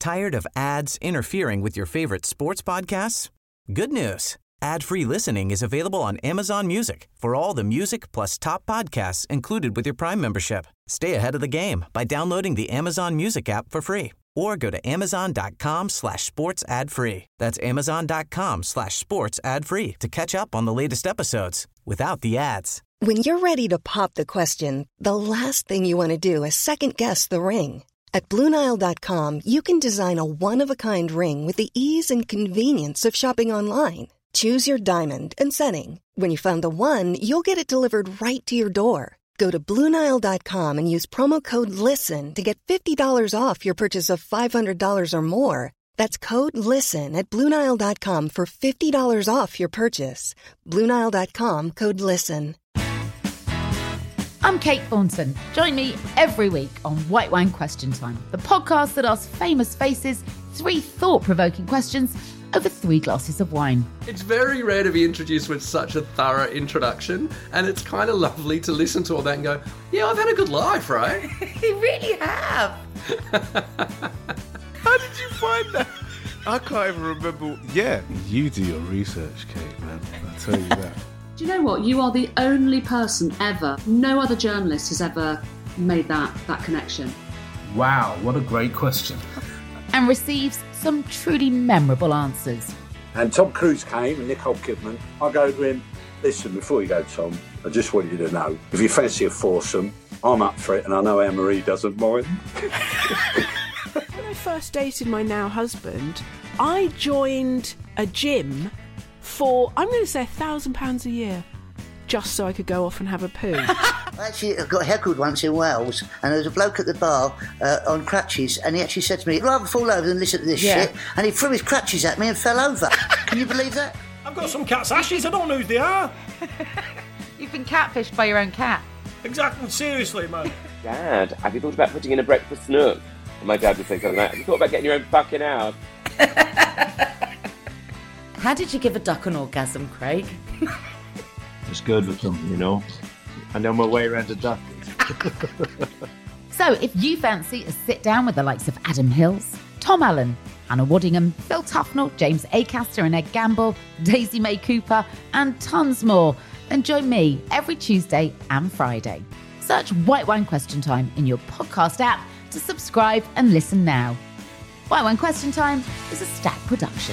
Tired of ads interfering with your favorite sports podcasts? Good news. Ad-free listening is available on Amazon Music for all the music plus top podcasts included with your Prime membership. Stay ahead of the game by downloading the Amazon Music app for free or go to amazon.com/sports ad free. That's amazon.com/sports ad free to catch up on the latest episodes without the ads. When you're ready to pop the question, the last thing you want to do is second-guess the ring. At BlueNile.com, you can design a one-of-a-kind ring with the ease and convenience of shopping online. Choose your diamond and setting. When you find the one, you'll get it delivered right to your door. Go to BlueNile.com and use promo code LISTEN to get $50 off your purchase of $500 or more. That's code LISTEN at BlueNile.com for $50 off your purchase. BlueNile.com, code LISTEN. I'm Kate Thornton. Join me every week on White Wine Question Time, the podcast that asks famous faces 3 thought-provoking questions over 3 glasses of wine. It's very rare to be introduced with such a thorough introduction, and it's kind of lovely to listen to all that and go, yeah, I've had a good life, right? You really have. How did you find that? I can't even remember. Yeah, you do your research, Kate, man. I'll tell you that. Do you know what? You are the only person ever, no other journalist has ever made that connection. Wow, what a great question. And receives some truly memorable answers. And Tom Cruise came and Nicole Kidman. I go to him, listen, before you go, Tom, I just want you to know, if you fancy a foursome, I'm up for it, and I know Anne-Marie doesn't mind. When I first dated my now husband, I joined a gym for, I'm going to say £1,000 a year, just so I could go off and have a poo. Actually, I got heckled once in Wales, and there was a bloke at the bar on crutches, and he actually said to me, "I'd rather fall over than listen to this shit," and he threw his crutches at me and fell over. Can you believe that? I've got some cat's ashes, I don't know who they are. You've been catfished by your own cat. Exactly, seriously, man. Dad, have you thought about putting in a breakfast nook? And my dad would say something like, have you thought about getting your own fucking house? How did you give a duck an orgasm, Craig? It's good with them, you know. I know my way around a duck. So if you fancy a sit down with the likes of Adam Hills, Tom Allen, Anna Waddingham, Phil Tufnell, James Acaster and Ed Gamble, Daisy May Cooper, and tons more, then join me every Tuesday and Friday. Search White Wine Question Time in your podcast app to subscribe and listen now. White Wine Question Time is a Stack production.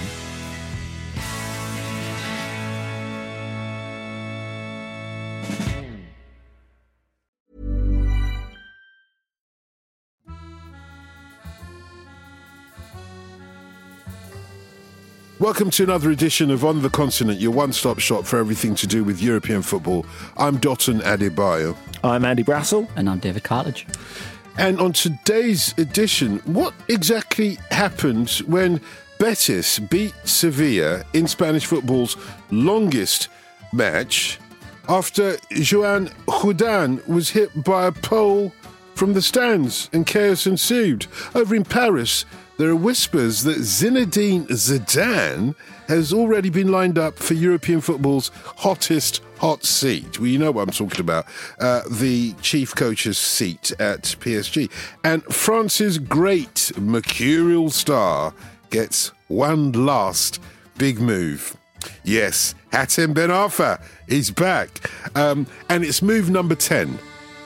Welcome to another edition of On the Continent, your one-stop shop for everything to do with European football. I'm Dotun Adebayo. I'm Andy Brassel. And I'm David Cartledge. And on today's edition, what exactly happened when Betis beat Sevilla in Spanish football's longest match after Joan Houdan was hit by a pole from the stands and chaos ensued? Over in Paris, there are whispers that Zinedine Zidane has already been lined up for European football's hottest hot seat. Well, you know what I'm talking about. The chief coach's seat at PSG. And France's great mercurial star gets one last big move. Yes, Hatem Ben Arfa is back. And it's move number 10.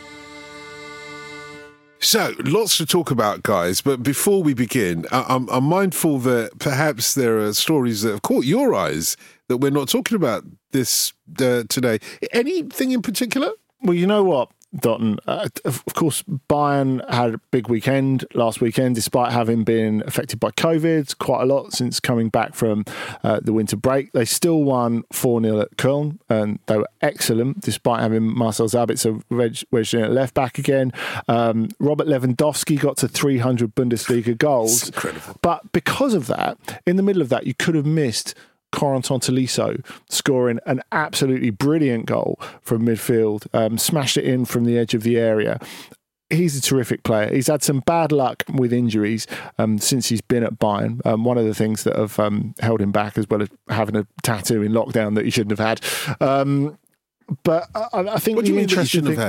So, lots to talk about, guys, but before we begin, I'm mindful that perhaps there are stories that have caught your eyes that we're not talking about this today. Anything in particular? Well, you know what, Dotun? Of course, Bayern had a big weekend last weekend, despite having been affected by COVID quite a lot since coming back from the winter break. They still won 4-0 at Köln, and they were excellent, despite having Marcel Sabitzer wedged in at left back again. Robert Lewandowski got to 300 Bundesliga goals. That's incredible. But because of that, in the middle of that, you could have missed Corentin Tolisso scoring an absolutely brilliant goal from midfield, smashed it in from the edge of the area. He's a terrific player. He's had some bad luck with injuries since he's been at Bayern. One of the things that have held him back, as well as having a tattoo in lockdown that he shouldn't have had. But I think what do you mean that he shouldn't have had?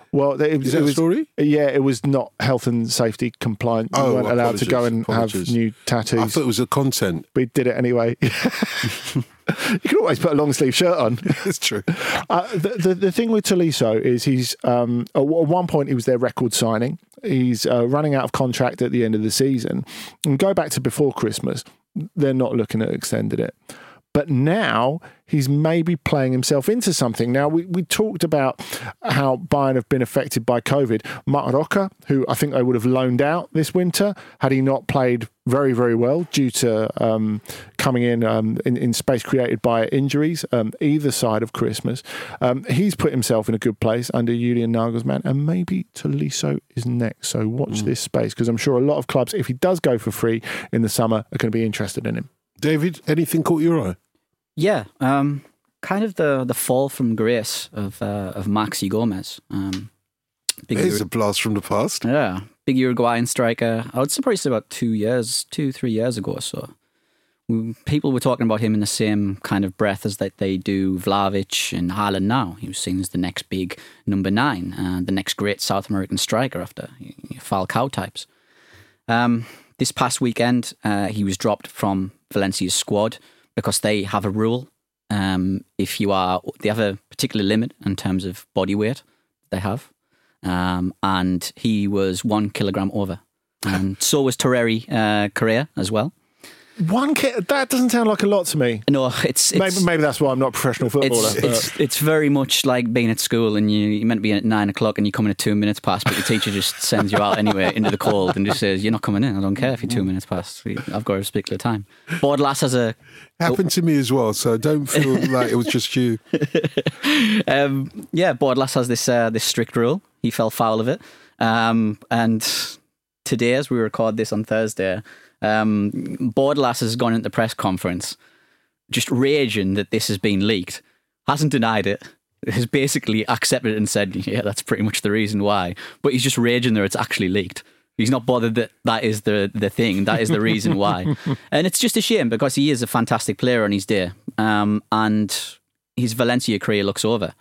Well, Is that a story? Yeah, it was not health and safety compliant. We weren't allowed to go and have new tattoos. I thought it was a content. We did it anyway. You can always put a long sleeve shirt on. It's true. The thing with Tolisso is he's at one point he was their record signing. He's running out of contract at the end of the season. And go back to before Christmas, they're not looking at extending it. But now he's maybe playing himself into something. Now, we talked about how Bayern have been affected by COVID. Marc Roca, who I think they would have loaned out this winter, had he not played very, very well due to coming in space created by injuries either side of Christmas. He's put himself in a good place under Julian Nagelsmann, and maybe Tolisso is next. So watch this space, because I'm sure a lot of clubs, if he does go for free in the summer, are going to be interested in him. David, anything caught your eye? Yeah, kind of the fall from grace of Maxi Gomez. There's a blast from the past. Yeah, big Uruguayan striker. I would surprise about 3 years ago or so. People were talking about him in the same kind of breath as that they do Vlahovic and Haaland now. He was seen as the next big number 9, the next great South American striker after Falcao types. This past weekend, he was dropped from Valencia's squad because they have a rule. They have a particular limit in terms of body weight they have. And he was 1 kilogram over. And so was Torreira Correa as well. That doesn't sound like a lot to me. No, it's maybe that's why I'm not a professional footballer. It's very much like being at school and you're meant to be in at 9 o'clock and you come in at 2 minutes past, but the teacher just sends you out anyway into the cold and just says, you're not coming in. I don't care if you're 2 minutes past. I've got a particular time. Bordelas has a... Happened to me as well, so don't feel like it was just you. Bordelas has this strict rule. He fell foul of it. And today, as we record this on Thursday, Bordelas has gone into the press conference just raging that this has been leaked. Hasn't denied it. Has basically accepted it and said, yeah, that's pretty much the reason why. But he's just raging that it's actually leaked. He's not bothered that is the thing. That is the reason why. And it's just a shame because he is a fantastic player on his day. And his Valencia career looks over.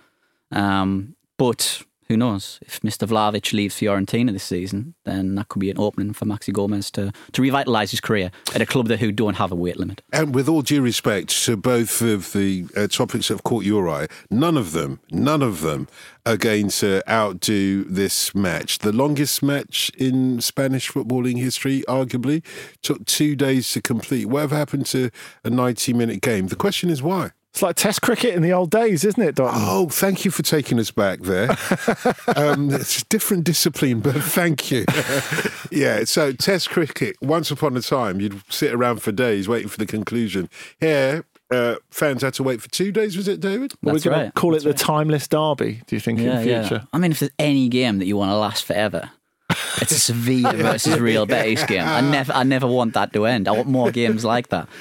But who knows? If Mr. Vlahovic leaves Fiorentina this season, then that could be an opening for Maxi Gomez to revitalise his career at a club who don't have a weight limit. And with all due respect to both of the topics that have caught your eye, none of them are going to outdo this match. The longest match in Spanish footballing history, arguably, took 2 days to complete. Whatever happened to a 90-minute game? The question is why? It's like Test cricket in the old days, isn't it, Don? Oh, thank you for taking us back there. It's a different discipline, but thank you. Yeah, so Test cricket, once upon a time, you'd sit around for days waiting for the conclusion. Here, fans had to wait for 2 days, was it, David? We're going to call it the timeless derby, do you think, in future? I mean, if there's any game that you want to last forever, it's a Sevilla versus Real Betis game. I never want that to end. I want more games like that.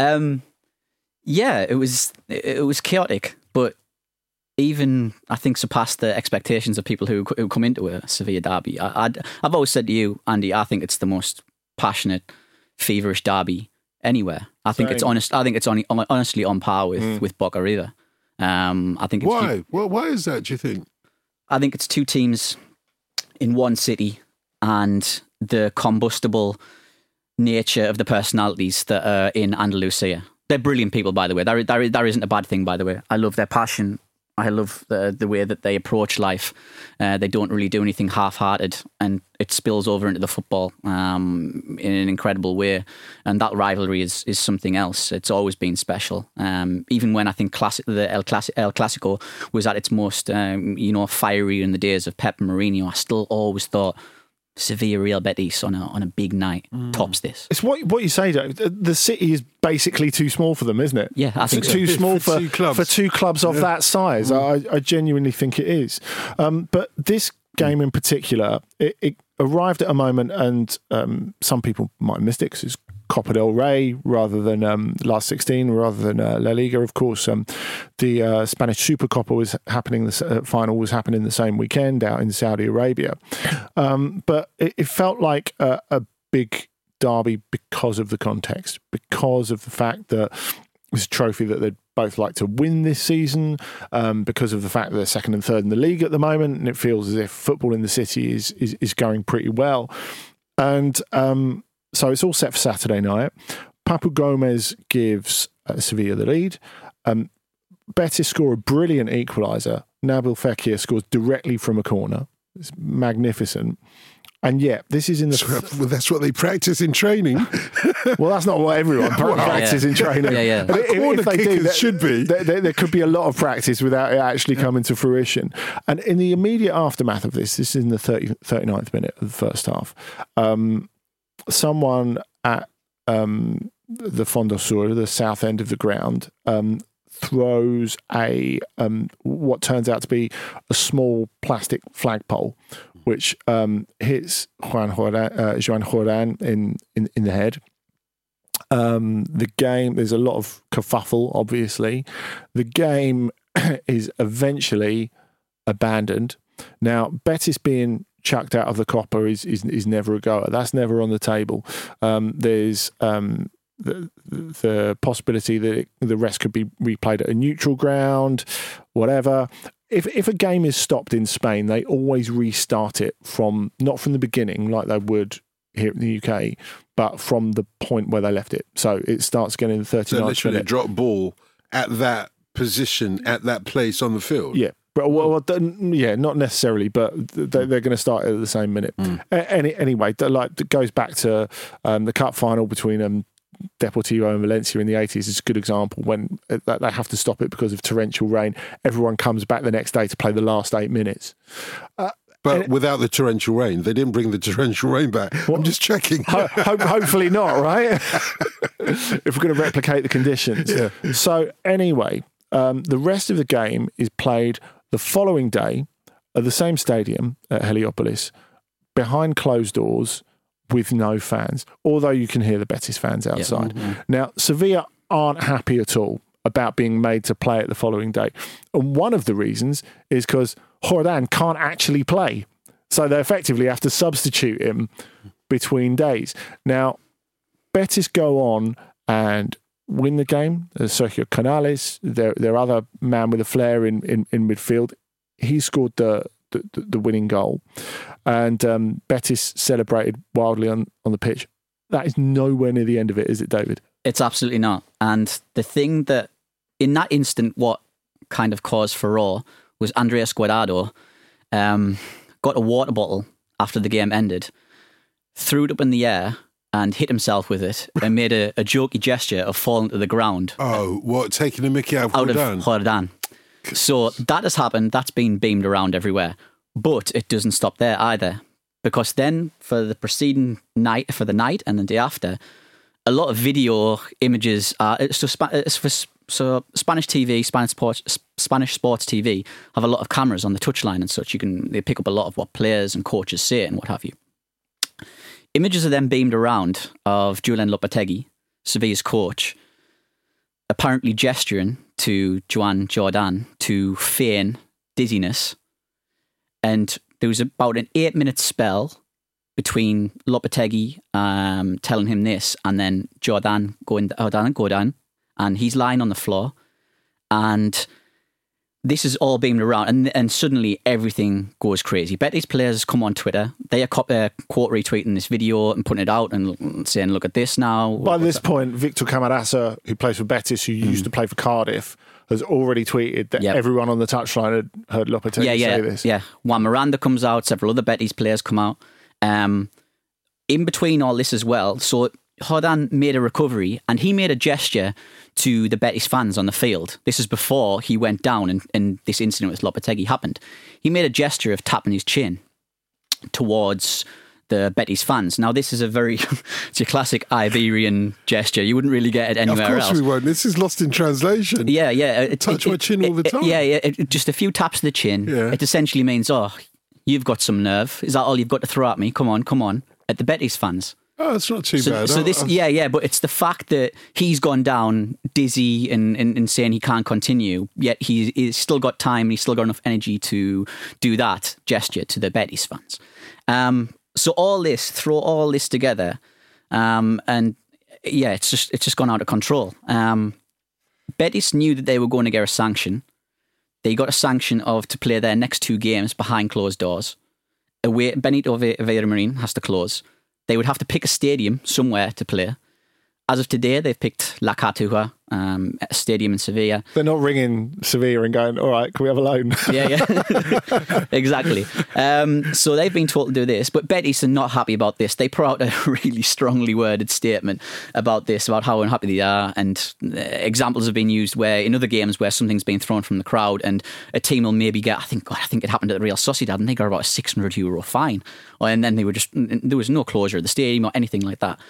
Yeah, it was chaotic, but even I think surpassed the expectations of people who come into a Sevilla derby. I've always said to you, Andy, I think it's the most passionate, feverish derby anywhere. I think it's honest. I think it's honestly on par with Boca River. I think it's why? Well, why is that? Do you think? I think it's two teams in one city, and the combustible nature of the personalities that are in Andalusia. They're brilliant people, by the way. That isn't a bad thing, by the way. I love their passion. I love the way that they approach life. They don't really do anything half-hearted, and it spills over into the football in an incredible way. And that rivalry is something else. It's always been special. Even when I think the El Clasico was at its most fiery in the days of Pep and Mourinho, I still always thought Sevilla Real Betis on a big night tops this. It's what you say, Joe. The city is basically too small for them, isn't it? Yeah, I think it's too small for two clubs of that size. I genuinely think it is. But this game in particular, it arrived at a moment, and some people might have missed it because it's Copa del Rey rather than last 16, rather than La Liga. Of course, the Spanish Supercopa was happening. The final was happening the same weekend out in Saudi Arabia. But it felt like a big derby because of the context, because of the fact that it was a trophy that they'd both like to win this season because of the fact that they're second and third in the league at the moment, and it feels as if football in the city is going pretty well. And so it's all set for Saturday night. Papu Gomez gives Sevilla the lead. Betis score a brilliant equaliser. Nabil Fekir scores directly from a corner. It's magnificent. And yet, this is in the... Well, that's what they practice in training. Well, that's not what everyone practices in training. Yeah. If they do, should be. There could be a lot of practice without it actually coming to fruition. And in the immediate aftermath of this is in the 39th minute of the first half, someone at the Fondo Sur, the south end of the ground, throws a what turns out to be a small plastic flagpole, which hits Joan Jordan in the head. The game, there's a lot of kerfuffle, obviously. The game is eventually abandoned. Now, Betis being chucked out of the Copa is never a goer. That's never on the table. There's the possibility that the rest could be replayed at a neutral ground, whatever. If a game is stopped in Spain, they always restart it not from the beginning like they would here in the UK, but from the point where they left it. So it starts again in the 39th So literally minute. drop ball at that position, at that place on the field. Yeah. But not necessarily, but they're going to start at the same minute. Anyway, that goes back to the cup final between Deportivo and Valencia in the 80s. It's a good example when they have to stop it because of torrential rain. Everyone comes back the next day to play the last 8 minutes. But without the torrential rain, they didn't bring the torrential rain back. I'm just checking. Hopefully not, right? If we're going to replicate the conditions. Yeah. So anyway, the rest of the game is played the following day at the same stadium at Heliopolis, behind closed doors, with no fans, although you can hear the Betis fans outside. Yeah. Mm-hmm. Now, Sevilla aren't happy at all about being made to play it the following day. And one of the reasons is because Jordan can't actually play. So they effectively have to substitute him between days. Now, Betis go on and win the game. Sergio Canales, their other man with a flair in midfield, he scored the winning goal. And Betis celebrated wildly on the pitch. That is nowhere near the end of it, is it, David? It's absolutely not. And the thing that, in that instant, what kind of caused furore was Andres Guardado got a water bottle after the game ended, threw it up in the air and hit himself with it and made a jokey gesture of falling to the ground. Oh, what? Taking a mickey out of Jordan. So that has happened. That's been beamed around everywhere. But it doesn't stop there either. Because then for the preceding night, for the night and the day after, a lot of video images are... So Spanish TV, Spanish sports TV have a lot of cameras on the touchline and such. They pick up a lot of what players and coaches say and what have you. Images are then beamed around of Julen Lopetegui, Sevilla's coach, apparently gesturing to Joan Jordan to feign dizziness. And there was about an 8-minute spell between Lopetegui telling him this and then Jordan going down, and he's lying on the floor. And this is all beamed around, and suddenly everything goes crazy. Betis players come on Twitter. They are quote retweeting this video and putting it out and saying, look at this now. By this point, Victor Camarasa, who plays for Betis, who used to play for Cardiff, has already tweeted that everyone on the touchline had heard Lopetegui say this. Yeah, Juan Miranda comes out, several other Betis players come out. In between all this as well, so Jordan made a recovery and he made a gesture to the Betis fans on the field. This is before he went down and this incident with Lopetegui happened. He made a gesture of tapping his chin towards the Betis fans. Now, this is it's a classic Iberian gesture. You wouldn't really get it anywhere else. Of course we won't. This is lost in translation. Yeah. Touch my chin all the time. Yeah. Just a few taps of the chin. Yeah. It essentially means, you've got some nerve. Is that all you've got to throw at me? Come on. At the Betis fans. Oh, it's not too bad. So this, but it's the fact that he's gone down dizzy and saying he can't continue, yet he's still got time and he's still got enough energy to do that gesture to the Betis fans. So throw all this together, and it's just gone out of control. Betis knew that they were going to get a sanction. They got a sanction to play their next 2 games behind closed doors. Away, Benito Villamarín has to close. They would have to pick a stadium somewhere to play. As of today, they've picked La Cartuja, a stadium in Sevilla. They're not ringing Sevilla and going, all right, can we have a loan? Yeah. Exactly. So they've been told to do this, but Betis are not happy about this. They put out a really strongly worded statement about this, about how unhappy they are, and examples have been used where in other games where something's been thrown from the crowd and a team will maybe get, I think it happened at Real Sociedad, and they got about a €600 fine. And then there was no closure of the stadium or anything like that.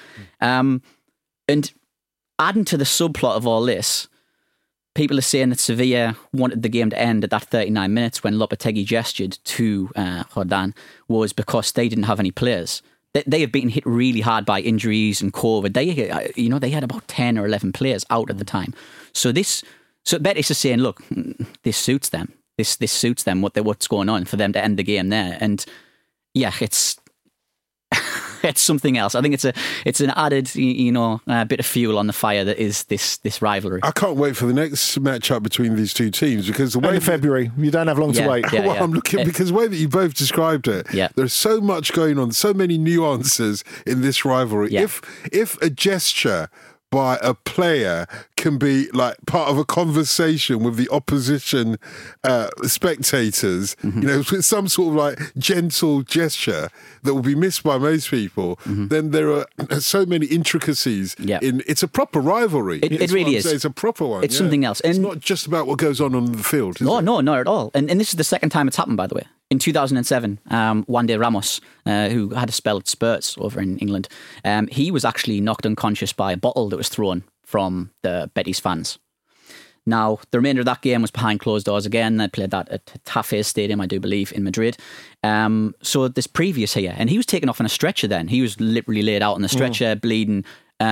And adding to the subplot of all this, people are saying that Sevilla wanted the game to end at that 39 minutes when Lopetegui gestured to Jordan was because they didn't have any players. They have been hit really hard by injuries and COVID. They had about 10 or 11 players out at the time. So Betis is saying, look, this suits them. This suits them what's going on for them to end the game there. And yeah, it's something else. I think it's an added, bit of fuel on the fire that is this rivalry. I can't wait for the next matchup between these two teams because the way in February, you don't have long to wait. I'm looking because the way that you both described it, there's so much going on, so many nuances in this rivalry. Yeah. If a gesture by a player can be like part of a conversation with the opposition spectators, with some sort of like gentle gesture that will be missed by most people, then there are so many intricacies. It's a proper rivalry. It really is. It's a proper one. It's something else. It's not just about what goes on the field. No, not at all. And this is the second time it's happened, by the way. In 2007, Juan Ramos, who had a spell at Spurs over in England, he was actually knocked unconscious by a bottle that was thrown from the Betis fans. Now, the remainder of that game was behind closed doors again. They played that at Tafes Stadium, I do believe, in Madrid. So this previous here, and he was taken off on a stretcher then. He was literally laid out on the stretcher, bleeding.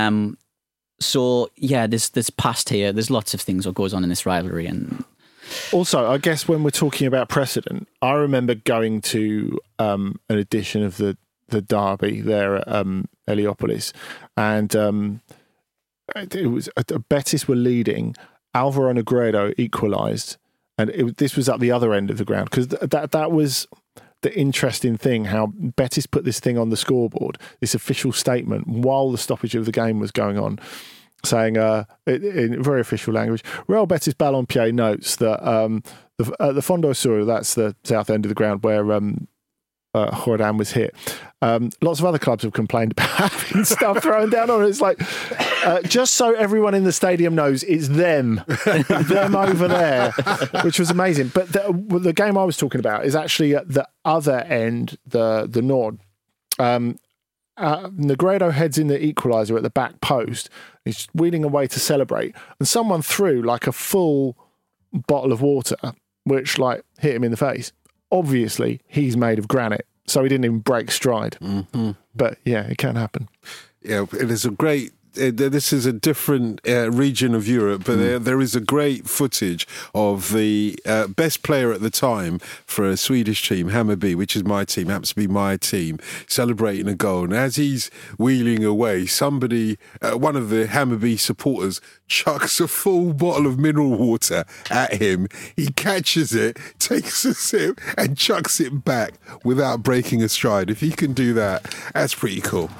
So, yeah, there's past here. There's lots of things that goes on in this rivalry. And also, I guess when we're talking about precedent, I remember going to an edition of the derby there at Heliopolis, and it was Betis were leading. Alvaro Negredo equalised, and this was at the other end of the ground because that was the interesting thing. How Betis put this thing on the scoreboard, this official statement, while the stoppage of the game was going on, saying in very official language, Real Betis Balompié notes that the Fondo Sur, that's the south end of the ground where Jordan was hit. Lots of other clubs have complained about having stuff thrown down on it. It's like, just so everyone in the stadium knows, it's them over there, which was amazing. But the game I was talking about is actually at the other end, the Nord. Negredo heads in the equaliser at the back post. He's wheeling away to celebrate, and someone threw like a full bottle of water, which like hit him in the face. Obviously, he's made of granite, so he didn't even break stride. Mm-hmm. But yeah, it can happen. Yeah, it is a great. This is a different region of Europe, but there is a great footage of the best player at the time for a Swedish team, Hammarby, which is my team, happens to be my team, celebrating a goal. And as he's wheeling away, somebody, one of the Hammarby supporters, chucks a full bottle of mineral water at him. He catches it, takes a sip, and chucks it back without breaking a stride. If he can do that, that's pretty cool.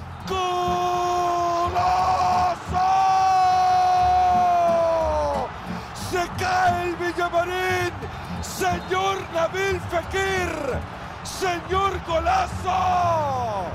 Señor Nabil Fekir, Señor Golazo.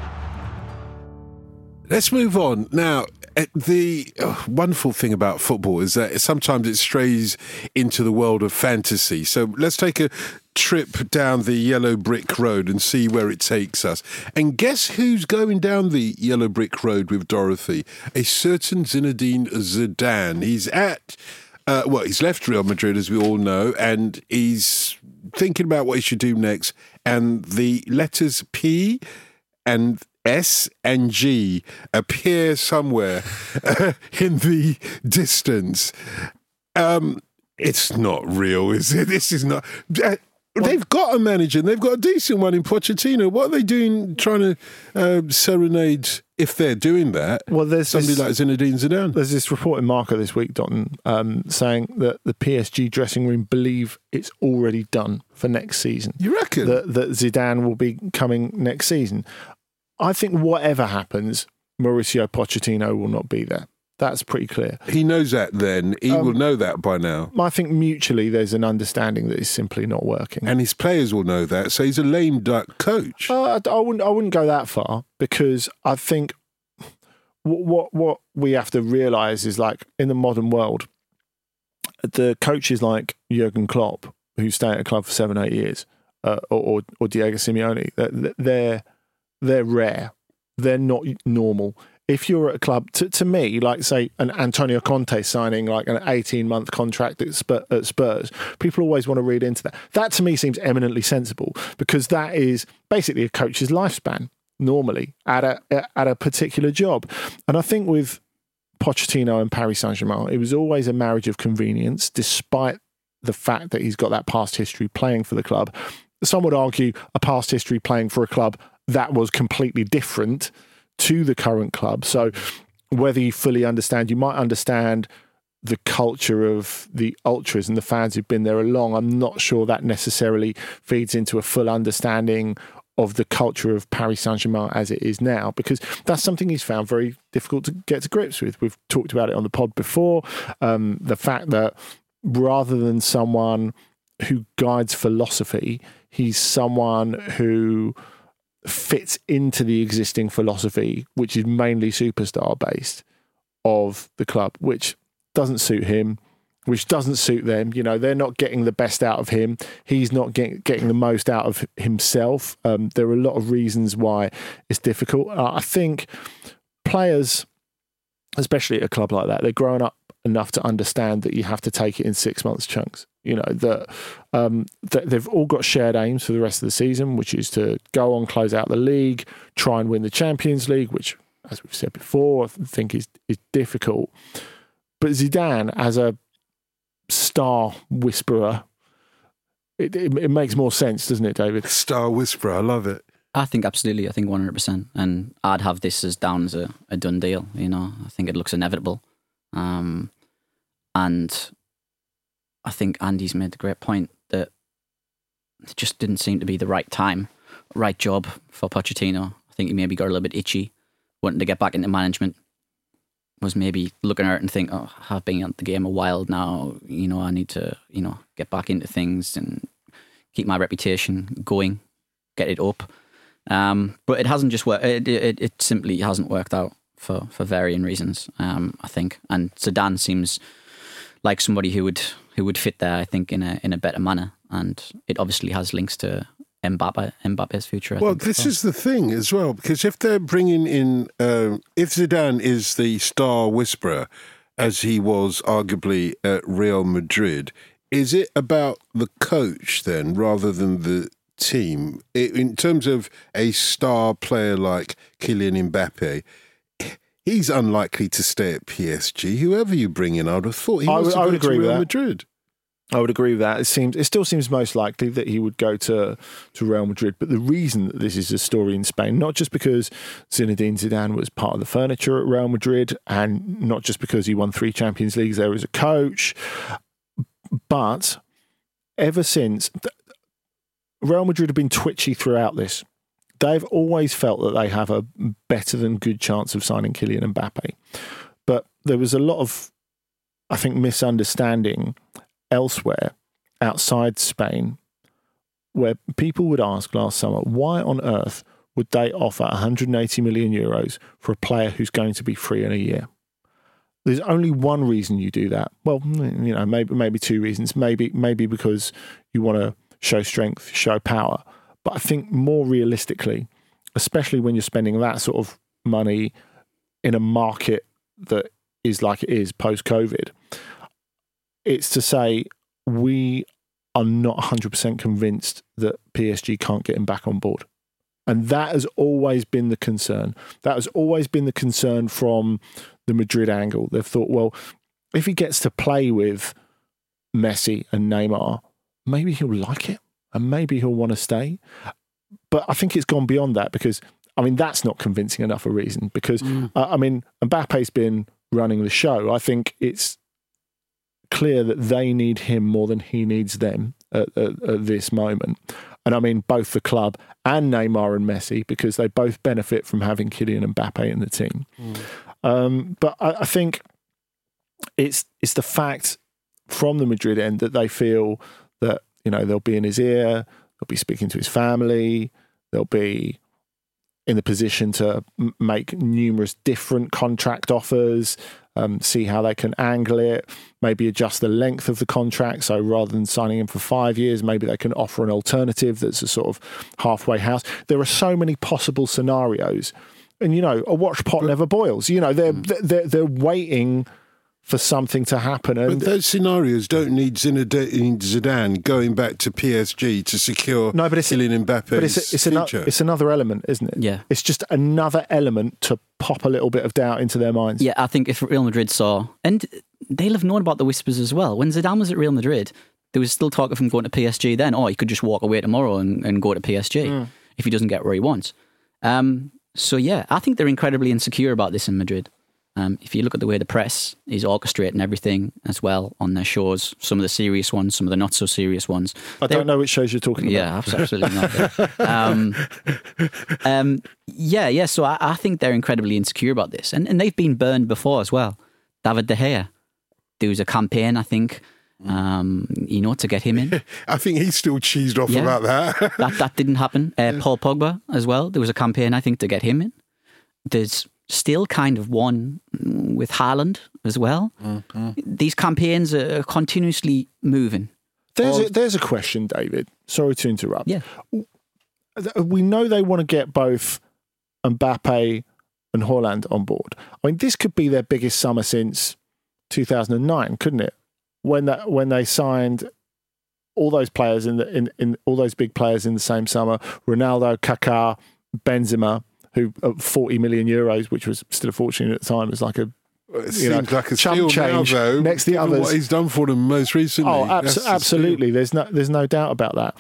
Let's move on. Now, the wonderful thing about football is that sometimes it strays into the world of fantasy. So let's take a trip down the yellow brick road and see where it takes us. And guess who's going down the yellow brick road with Dorothy? A certain Zinedine Zidane. He's at... he's left Real Madrid, as we all know, and he's thinking about what he should do next. And the letters P and S and G appear somewhere in the distance. It's not real, is it? This is not... They've got a manager, and they've got a decent one in Pochettino. What are they doing trying to serenade if they're doing that, there's somebody like Zinedine Zidane. There's this report in Marca this week, Dalton, saying that the PSG dressing room believe it's already done for next season. You reckon? That Zidane will be coming next season. I think whatever happens, Mauricio Pochettino will not be there. That's pretty clear. He knows that then. He will know that by now. I think mutually there's an understanding that it's simply not working. And his players will know that. So he's a lame duck coach. I wouldn't go that far, because I think what we have to realise is, like, in the modern world, the coaches like Jurgen Klopp, who stay at a club for 7-8 years, or Diego Simeone, they're rare. They're not normal. If you're at a club, to me, like, say, an Antonio Conte signing like an 18-month contract at Spurs, people always want to read into that. That, to me, seems eminently sensible, because that is basically a coach's lifespan, normally, at a particular job. And I think with Pochettino and Paris Saint-Germain, it was always a marriage of convenience, despite the fact that he's got that past history playing for the club. Some would argue a past history playing for a club that was completely different to the current club. So whether you fully understand, you might understand the culture of the ultras and the fans who've been there along. I'm not sure that necessarily feeds into a full understanding of the culture of Paris Saint-Germain as it is now, because that's something he's found very difficult to get to grips with. We've talked about it on the pod before. The fact that rather than someone who guides philosophy, he's someone who fits into the existing philosophy, which is mainly superstar based, of the club, which doesn't suit him, which doesn't suit them. You know, they're not getting the best out of him. He's not getting the most out of himself. There are a lot of reasons why it's difficult. I think players, especially at a club like that, they're growing up enough to understand that you have to take it in 6 months chunks. You know, that they've all got shared aims for the rest of the season, which is to go on, close out the league, try and win the Champions League, which, as we've said before, I think is difficult. But Zidane, as a star whisperer, it makes more sense, doesn't it, David? Star whisperer, I love it. I think absolutely. I think 100%. And I'd have this as down as a done deal. You know, I think it looks inevitable. And I think Andy's made the great point that it just didn't seem to be the right time, right job for Pochettino. I think he maybe got a little bit itchy, wanting to get back into management, was maybe looking at it and think, oh, I've been at the game a while now, you know, I need to, you know, get back into things and keep my reputation going, get it up. But it hasn't just worked. It simply hasn't worked out for varying reasons, I think. And Zidane seems like somebody who would fit there, I think, in a better manner. And it obviously has links to Mbappe's future. Well, this is the thing as well, because if they're bringing in, if Zidane is the star whisperer, as he was arguably at Real Madrid, is it about the coach then, rather than the team? In terms of a star player like Kylian Mbappe, he's unlikely to stay at PSG. Whoever you bring in, I would have thought he would go to Real Madrid. I would agree with that. It still seems most likely that he would go to Real Madrid. But the reason that this is a story in Spain, not just because Zinedine Zidane was part of the furniture at Real Madrid, and not just because he won 3 Champions Leagues there as a coach, but ever since, Real Madrid have been twitchy throughout this. They've always felt that they have a better than good chance of signing Kylian Mbappe. But there was a lot of, I think, misunderstanding elsewhere outside Spain, where people would ask last summer, why on earth would they offer 180 million euros for a player who's going to be free in a year? There's only one reason you do that. Well, you know, maybe 2 reasons. Maybe because you want to show strength, show power. But I think more realistically, especially when you're spending that sort of money in a market that is like it is post-COVID, it's to say we are not 100% convinced that PSG can't get him back on board. And that has always been the concern. That has always been the concern from the Madrid angle. They've thought, well, if he gets to play with Messi and Neymar, maybe he'll like it and maybe he'll want to stay. But I think it's gone beyond that, because I mean, that's not convincing enough a reason because, I mean, Mbappe's been running the show. I think it's clear that they need him more than he needs them at this moment. And I mean both the club and Neymar and Messi, because they both benefit from having Kylian Mbappe in the team. But I think it's the fact from the Madrid end that they feel that, you know, they'll be in his ear, they'll be speaking to his family, they'll be in the position to make numerous different contract offers, see how they can angle it, maybe adjust the length of the contract. So rather than signing him for 5 years, maybe they can offer an alternative that's a sort of halfway house. There are so many possible scenarios. And, you know, a watch pot never boils. You know, they're waiting for something to happen. And but those scenarios don't need Zinedine Zidane going back to PSG to secure Kylian Mbappe's future. It's another element, isn't it? Yeah. It's just another element to pop a little bit of doubt into their minds. Yeah, I think if Real Madrid saw... And they'll have known about the whispers as well. When Zidane was at Real Madrid, there was still talk of him going to PSG then. Oh, he could just walk away tomorrow and go to PSG if he doesn't get where he wants. So, yeah, I think they're incredibly insecure about this in Madrid. If you look at the way the press is orchestrating everything as well on their shows, some of the serious ones, some of the not so serious ones. I don't know which shows you're talking about. Yeah, absolutely not. Yeah. So I think they're incredibly insecure about this, and they've been burned before as well. David De Gea, there was a campaign, I think, to get him in. I think he's still cheesed off about that. that didn't happen. Paul Pogba as well. There was a campaign, I think, to get him in. There's still kind of one with Haaland as well. These campaigns are continuously moving. There's a question, David. Sorry to interrupt. Yeah. We know they want to get both Mbappe and Haaland on board. I mean, this could be their biggest summer since 2009, couldn't it? When they signed all those players in all those big players in the same summer, Ronaldo, Kaká, Benzema, who 40 million euros, which was still a fortune at the time, was like a seems like a chump change now, though, next to the others. What he's done for them most recently. Oh, absolutely. There's no doubt about that.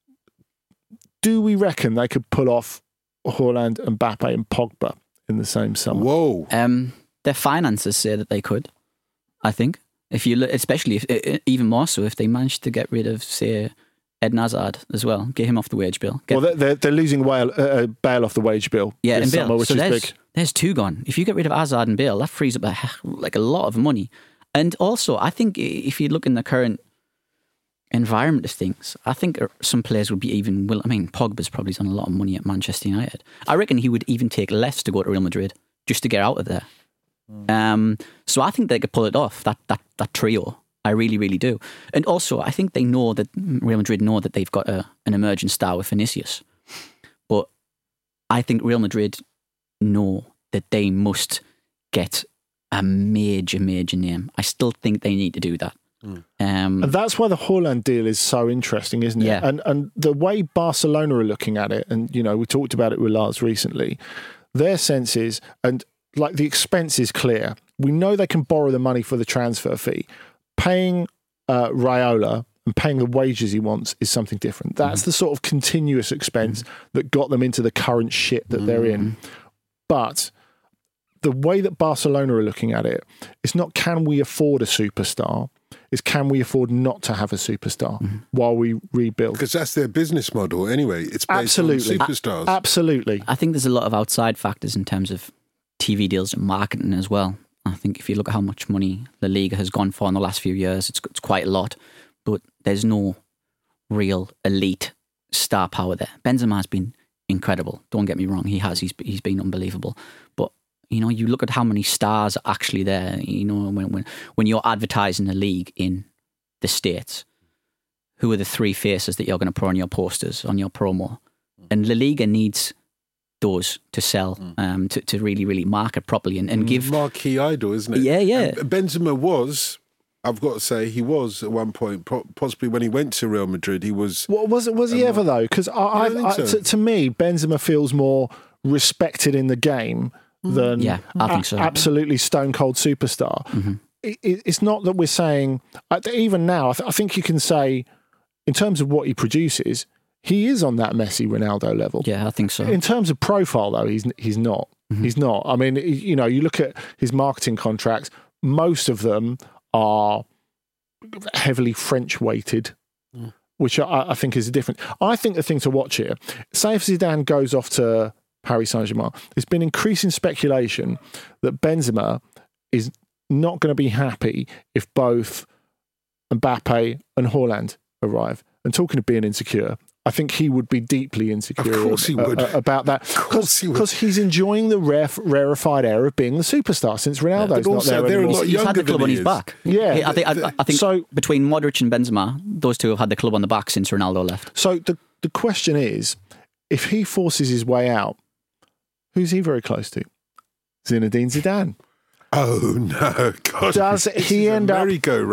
Do we reckon they could pull off Haaland, Mbappe, and Pogba in the same summer? Whoa! Their finances say that they could. I think if you look, especially if even more so if they managed to get rid of, say, Eden Hazard as well, get him off the wage bill. They're losing Bale off the wage bill. Yeah, and Bale. Summer, which so is big. There's two gone. If you get rid of Hazard and Bale, that frees up a lot of money. And also, I think if you look in the current environment of things, I think some players would be even willing. I mean, Pogba's probably done a lot of money at Manchester United. I reckon he would even take less to go to Real Madrid just to get out of there. So I think they could pull it off, that trio. I really, really do. And also, I think they know that Real Madrid know that they've got an emerging star with Vinicius. But I think Real Madrid know that they must get a major, major name. I still think they need to do that. And that's why the Haaland deal is so interesting, isn't it? Yeah. And the way Barcelona are looking at it, and you know, we talked about it with Lars recently, their sense is, and like the expense is clear. We know they can borrow the money for the transfer fee. Paying Raiola and paying the wages he wants is something different. That's the sort of continuous expense that got them into the current shit that they're in. But the way that Barcelona are looking at it, it's not can we afford a superstar, it's can we afford not to have a superstar while we rebuild. Because that's their business model anyway. It's based on superstars. Absolutely. I think there's a lot of outside factors in terms of TV deals and marketing as well. I think if you look at how much money La Liga has gone for in the last few years, it's quite a lot. But there's no real elite star power there. Benzema has been incredible. Don't get me wrong, he has. He's been unbelievable. But you know, you look at how many stars are actually there. You know, when you're advertising a league in the States, who are the three faces that you're going to put on your posters, on your promo? And La Liga needs those to sell, to really, really market properly and give marquee idol, isn't it? Yeah. And Benzema was, I've got to say, he was at one point, possibly when he went to Real Madrid, he was. Was he ever though? Because to me, Benzema feels more respected in the game than I think so. Absolutely stone cold superstar. It's not that we're saying even now. I think you can say, in terms of what he produces, he is on that Messi Ronaldo level. Yeah, I think so. In terms of profile, though, he's not. Mm-hmm. He's not. I mean, you know, you look at his marketing contracts, most of them are heavily French weighted, which I think is a difference. I think the thing to watch here, say if Zidane goes off to Paris Saint-Germain, there's been increasing speculation that Benzema is not going to be happy if both Mbappe and Haaland arrive. And talking of being insecure, I think he would be deeply insecure Of course he would. About that. Because he's enjoying the rarefied air of being the superstar since Ronaldo's not there anymore. He's had the club on his back. Yeah. I think so, between Modric and Benzema, those two have had the club on the back since Ronaldo left. So the question is, if he forces his way out, who's he very close to? Zinedine Zidane. Oh no! God, does he end up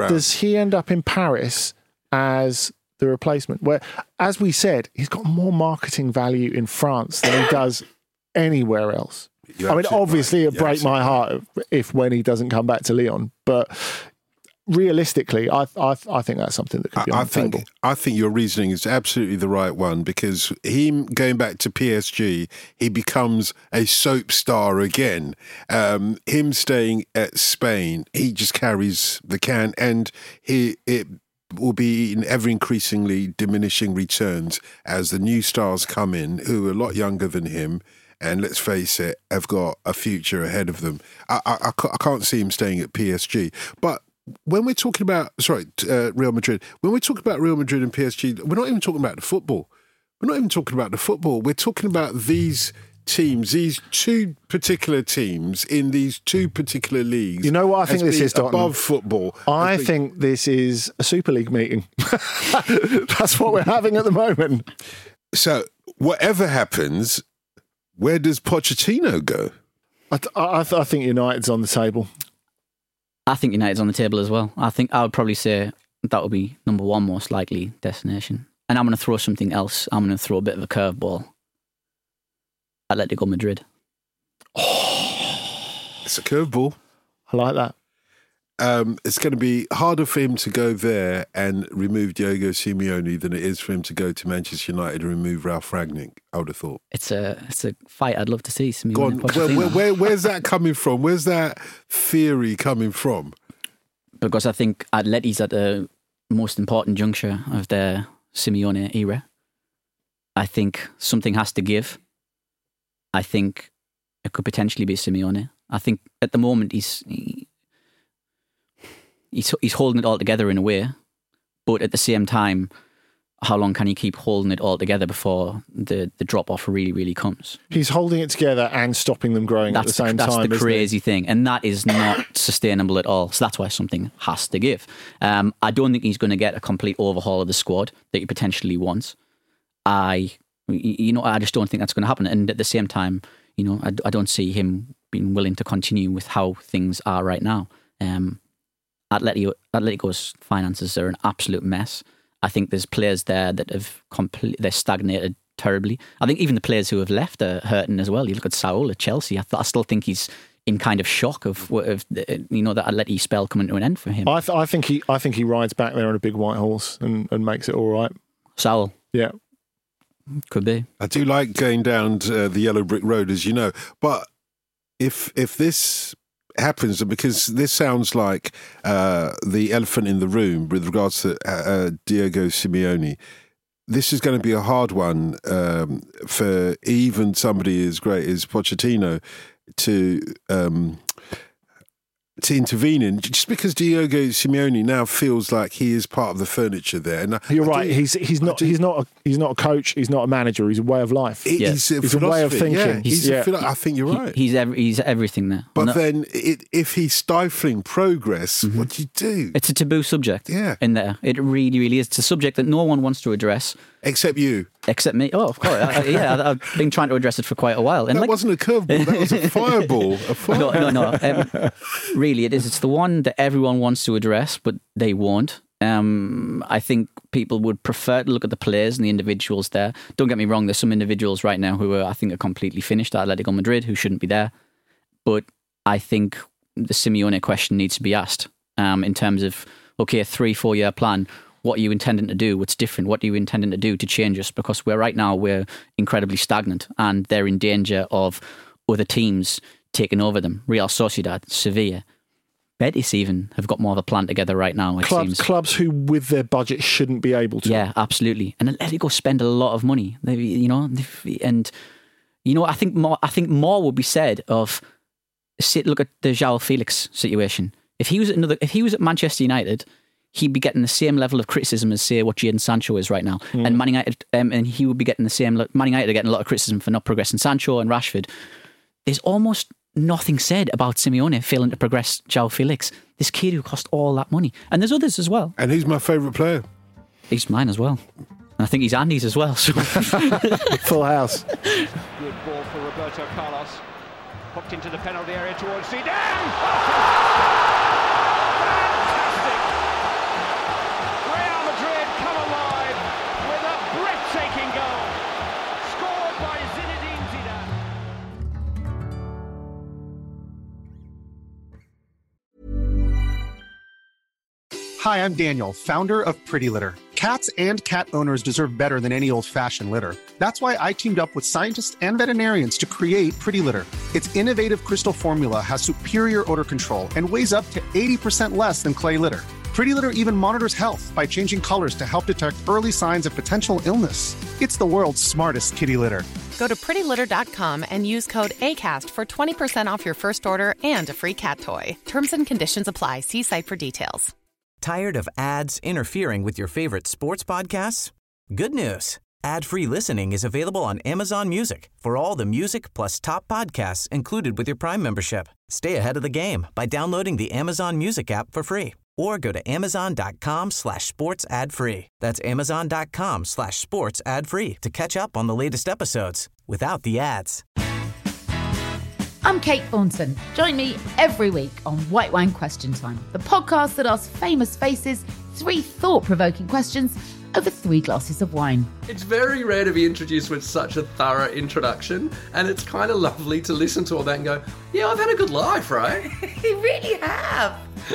in Paris as the replacement? Where, as we said, he's got more marketing value in France than he does anywhere else. I mean, obviously, it'd break my heart when he doesn't come back to Lyon, but realistically, I think that's something that could be on the table. I think your reasoning is absolutely the right one, because him going back to PSG, he becomes a soap star again. Him staying at Spain, he just carries the can, and it will be in ever increasingly diminishing returns as the new stars come in who are a lot younger than him. And let's face it, have got a future ahead of them. I can't see him staying at PSG. But when we're talking about, Real Madrid, when we're talking about Real Madrid and PSG, we're not even talking about the football. We're not even talking about the football. We're talking about these teams, these two particular teams in these two particular leagues. You know what I think this is, Dotton? Above football. I think this is a Super League meeting. That's what we're having at the moment. So, whatever happens, where does Pochettino go? I think United's on the table. I think United's on the table as well. I think I would probably say that would be number one most likely destination. And I'm going to throw something else. I'm going to throw a bit of a curveball. Atletico Madrid. Oh, it's a curveball. I like that. It's going to be harder for him to go there and remove Diego Simeone than it is for him to go to Manchester United and remove Ralph Rangnick, I would have thought. It's a fight I'd love to see. Simeone. Go on. Where's that coming from? Where's that theory coming from? Because I think Atleti's at the most important juncture of their Simeone era. I think something has to give. I think it could potentially be Simeone. I think at the moment he's holding it all together in a way, but at the same time, how long can he keep holding it all together before the drop off really, really comes? He's holding it together and stopping them growing at the same time. That's the crazy thing, and that is not sustainable at all. So that's why something has to give. I don't think he's going to get a complete overhaul of the squad that he potentially wants. I just don't think that's going to happen. And at the same time, I don't see him being willing to continue with how things are right now. Atletico's finances are an absolute mess. I think there's players there that have they're stagnated terribly. I think even the players who have left are hurting as well. You look at Saul at Chelsea. I still think he's in kind of shock of the Atleti spell coming to an end for him. I think he rides back there on a big white horse and makes it all right. Saul, yeah, could be. I do like going down the yellow brick road, as you know, but if this happens, because this sounds like the elephant in the room with regards to Diego Simeone. This is going to be a hard one for even somebody as great as Pochettino to intervene in, just because Diego Simeone now feels like he is part of the furniture there. And you're right. He's not a coach. He's not a manager. He's a way of life. He's a way of thinking. Yeah. I think you're right. He's everything there. But then, if he's stifling progress, what do you do? It's a taboo subject. Yeah, in there, it really, really is. It's a subject that no one wants to address. Except you. Except me. Oh, of course. I've been trying to address it for quite a while. And that wasn't a curveball. That was a fireball. No. Really, it is. It's the one that everyone wants to address, but they won't. I think people would prefer to look at the players and the individuals there. Don't get me wrong. There's some individuals right now who I think are completely finished at Atletico Madrid who shouldn't be there. But I think the Simeone question needs to be asked in terms of, okay, a 3-4 year plan. what are you intending to do? What's different? What are you intending to do to change us? Because we're incredibly stagnant, and they're in danger of other teams taking over them. Real Sociedad, Sevilla, Betis even have got more of a plan together right now, it seems. Clubs who, with their budget, shouldn't be able to. Yeah, absolutely. And Atletico spend a lot of money. I think more would be said of. Look at the João Felix situation. If he was at Manchester United, he'd be getting the same level of criticism as, say, what Jadon Sancho is right now. And Man United, and he would be getting the same. Man United are getting a lot of criticism for not progressing Sancho and Rashford. There's almost nothing said about Simeone failing to progress João Felix. This kid who cost all that money, and there's others as well. And he's my favourite player. He's mine as well. And I think he's Andy's as well. So. Full house. Good ball for Roberto Carlos. Hooked into the penalty area towards Zidane. Fantastic! Real Madrid come alive with a breathtaking goal. Scored by Zinedine Zidane. Hi, I'm Daniel, founder of Pretty Litter. Cats and cat owners deserve better than any old-fashioned litter. That's why I teamed up with scientists and veterinarians to create Pretty Litter. Its innovative crystal formula has superior odor control and weighs up to 80% less than clay litter. Pretty Litter even monitors health by changing colors to help detect early signs of potential illness. It's the world's smartest kitty litter. Go to prettylitter.com and use code ACAST for 20% off your first order and a free cat toy. Terms and conditions apply. See site for details. Tired of ads interfering with your favorite sports podcasts? Good news. Ad-free listening is available on Amazon Music for all the music plus top podcasts included with your Prime membership. Stay ahead of the game by downloading the Amazon Music app for free or go to amazon.com/sports ad free. That's amazon.com/sports ad free to catch up on the latest episodes without the ads. I'm Kate Thornton. Join me every week on White Wine Question Time, the podcast that asks famous faces 3 thought-provoking questions over 3 glasses of wine. It's very rare to be introduced with such a thorough introduction, and it's kind of lovely to listen to all that and go, yeah, I've had a good life, right? You really have.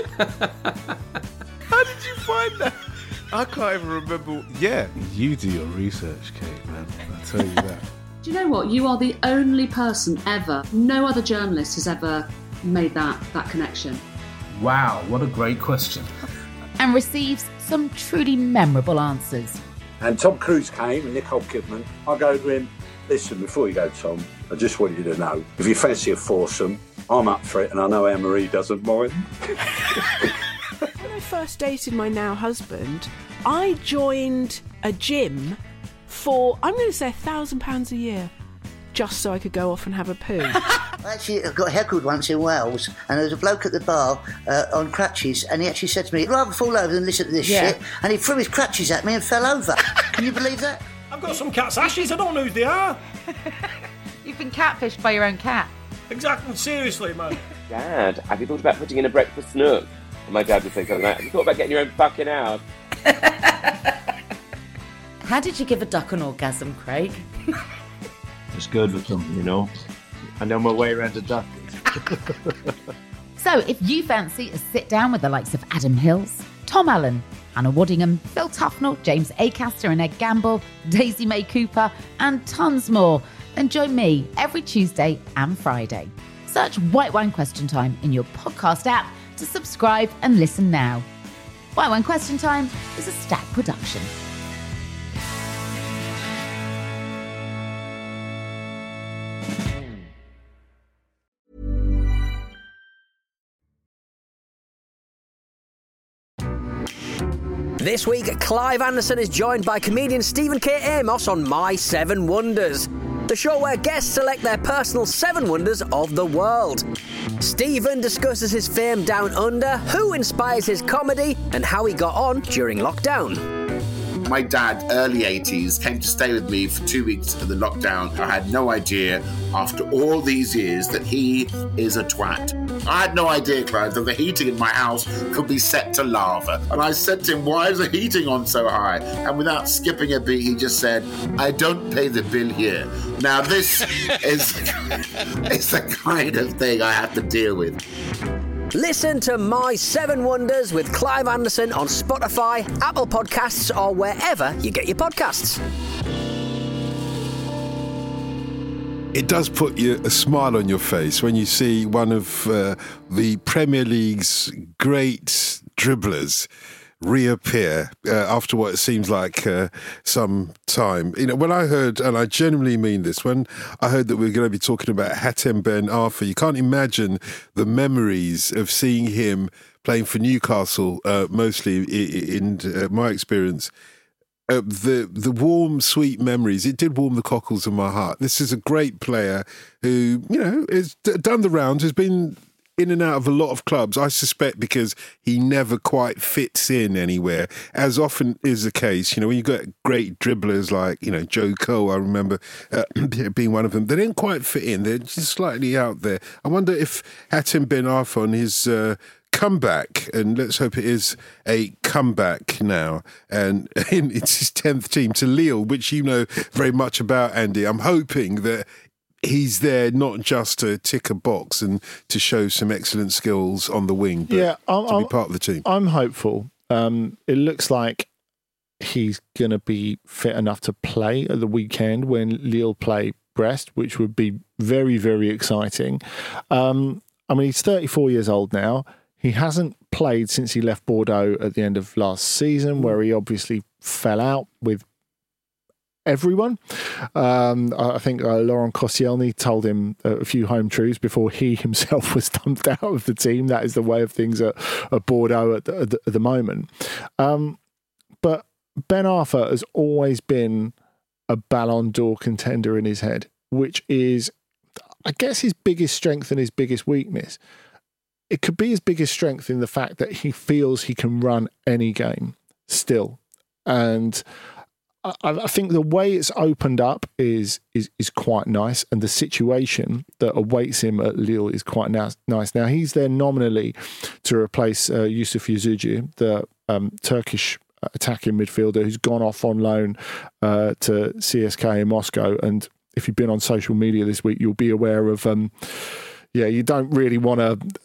How did you find that? I can't even remember. Yeah, you do your research, Kate, man. I'll tell you that. Do you know what? You are the only person ever, no other journalist has ever made that connection. Wow, what a great question. And receives some truly memorable answers. And Tom Cruise came and Nicole Kidman. I go to him, listen, before you go, Tom, I just want you to know, if you fancy a foursome, I'm up for it, and I know Anne-Marie doesn't mind. When I first dated my now husband, I joined a gym for, I'm going to say, £1,000 a year, just so I could go off and have a poo. Actually, I got heckled once in Wales, and there was a bloke at the bar on crutches, and he actually said to me, I'd rather fall over than listen to this shit, and he threw his crutches at me and fell over. Can you believe that? I've got some cat's ashes, I don't know who they are. You've been catfished by your own cat. Exactly, seriously, man. Dad, have you thought about putting in a breakfast nook? And my dad would say something like, have you thought about getting your own fucking house? How did you give a duck an orgasm, Craig? It's good with them, you know. I know my way around a duck. So if you fancy a sit down with the likes of Adam Hills, Tom Allen, Hannah Waddingham, Phil Tufnell, James Acaster and Ed Gamble, Daisy May Cooper and tons more, then join me every Tuesday and Friday. Search White Wine Question Time in your podcast app to subscribe and listen now. White Wine Question Time is a Stack production. This week, Clive Anderson is joined by comedian Stephen K. Amos on My 7 Wonders, the show where guests select their personal 7 wonders of the world. Stephen discusses his fame down under, who inspires his comedy, and how he got on during lockdown. My dad, early 80s, came to stay with me for 2 weeks of the lockdown. I had no idea, after all these years, that he is a twat. I had no idea, Clive, that the heating in my house could be set to lava. And I said to him, why is the heating on so high? And without skipping a beat, he just said, I don't pay the bill here. Now, this is the kind of thing I have to deal with. Listen to My 7 Wonders with Clive Anderson on Spotify, Apple Podcasts, or wherever you get your podcasts. It does put a smile on your face when you see one of the Premier League's great dribblers reappear after what it seems like some time. You know, when I heard, and I genuinely mean this, when I heard that we were going to be talking about Hatem Ben Arfa, you can't imagine the memories of seeing him playing for Newcastle, mostly in my experience. The warm, sweet memories, it did warm the cockles of my heart. This is a great player who, you know, has done the rounds, has been in and out of a lot of clubs, I suspect because he never quite fits in anywhere, as often is the case. You know, when you've got great dribblers like, you know, Joe Cole, I remember being one of them, they didn't quite fit in. They're just slightly out there. I wonder if Hatem Ben Arfa on his comeback, and let's hope it is a comeback now, and it's his 10th team to Lille, which you know very much about, Andy. I'm hoping that he's there not just to tick a box and to show some excellent skills on the wing, but to be part of the team. I'm hopeful. It looks like he's going to be fit enough to play at the weekend when Lille play Brest, which would be very, very exciting. I mean, he's 34 years old now. He hasn't played since he left Bordeaux at the end of last season, where he obviously fell out with everyone. I think Laurent Koscielny told him a few home truths before he himself was dumped out of the team. That is the way of things at Bordeaux at the moment. But Ben Arfa has always been a Ballon d'Or contender in his head, which is, I guess, his biggest strength and his biggest weakness. It could be his biggest strength in the fact that he feels he can run any game still. And I think the way it's opened up is quite nice, and the situation that awaits him at Lille is quite nice. Now, he's there nominally to replace Yusuf Yazıcı, the Turkish attacking midfielder who's gone off on loan to CSKA in Moscow. And if you've been on social media this week, you'll be aware of... you don't really want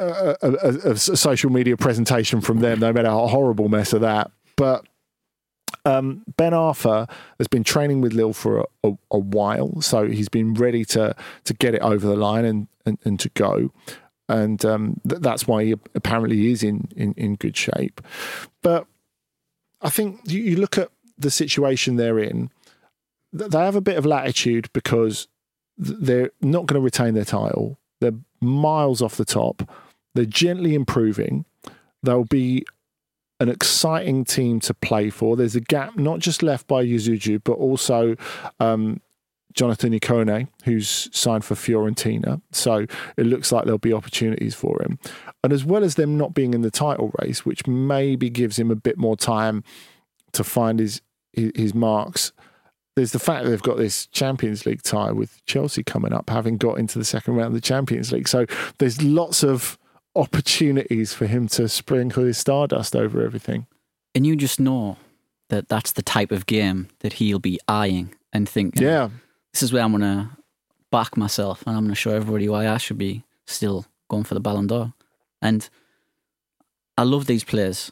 a social media presentation from them, no matter how horrible mess of that. But Ben Arfa has been training with Lille for a while, so he's been ready to get it over the line and to go. And that's why he apparently is in good shape. But I think you look at the situation they're in, they have a bit of latitude because they're not going to retain their title. They're miles off the top. They're gently improving. They'll be an exciting team to play for. There's a gap not just left by Yazıcı, but also Jonathan Ikone, who's signed for Fiorentina. So it looks like there'll be opportunities for him. And as well as them not being in the title race, which maybe gives him a bit more time to find his marks, there's the fact that they've got this Champions League tie with Chelsea coming up, having got into the second round of the Champions League. So there's lots of opportunities for him to sprinkle his stardust over everything. And you just know that that's the type of game that he'll be eyeing and thinking, this is where I'm going to back myself and I'm going to show everybody why I should be still going for the Ballon d'Or. And I love these players.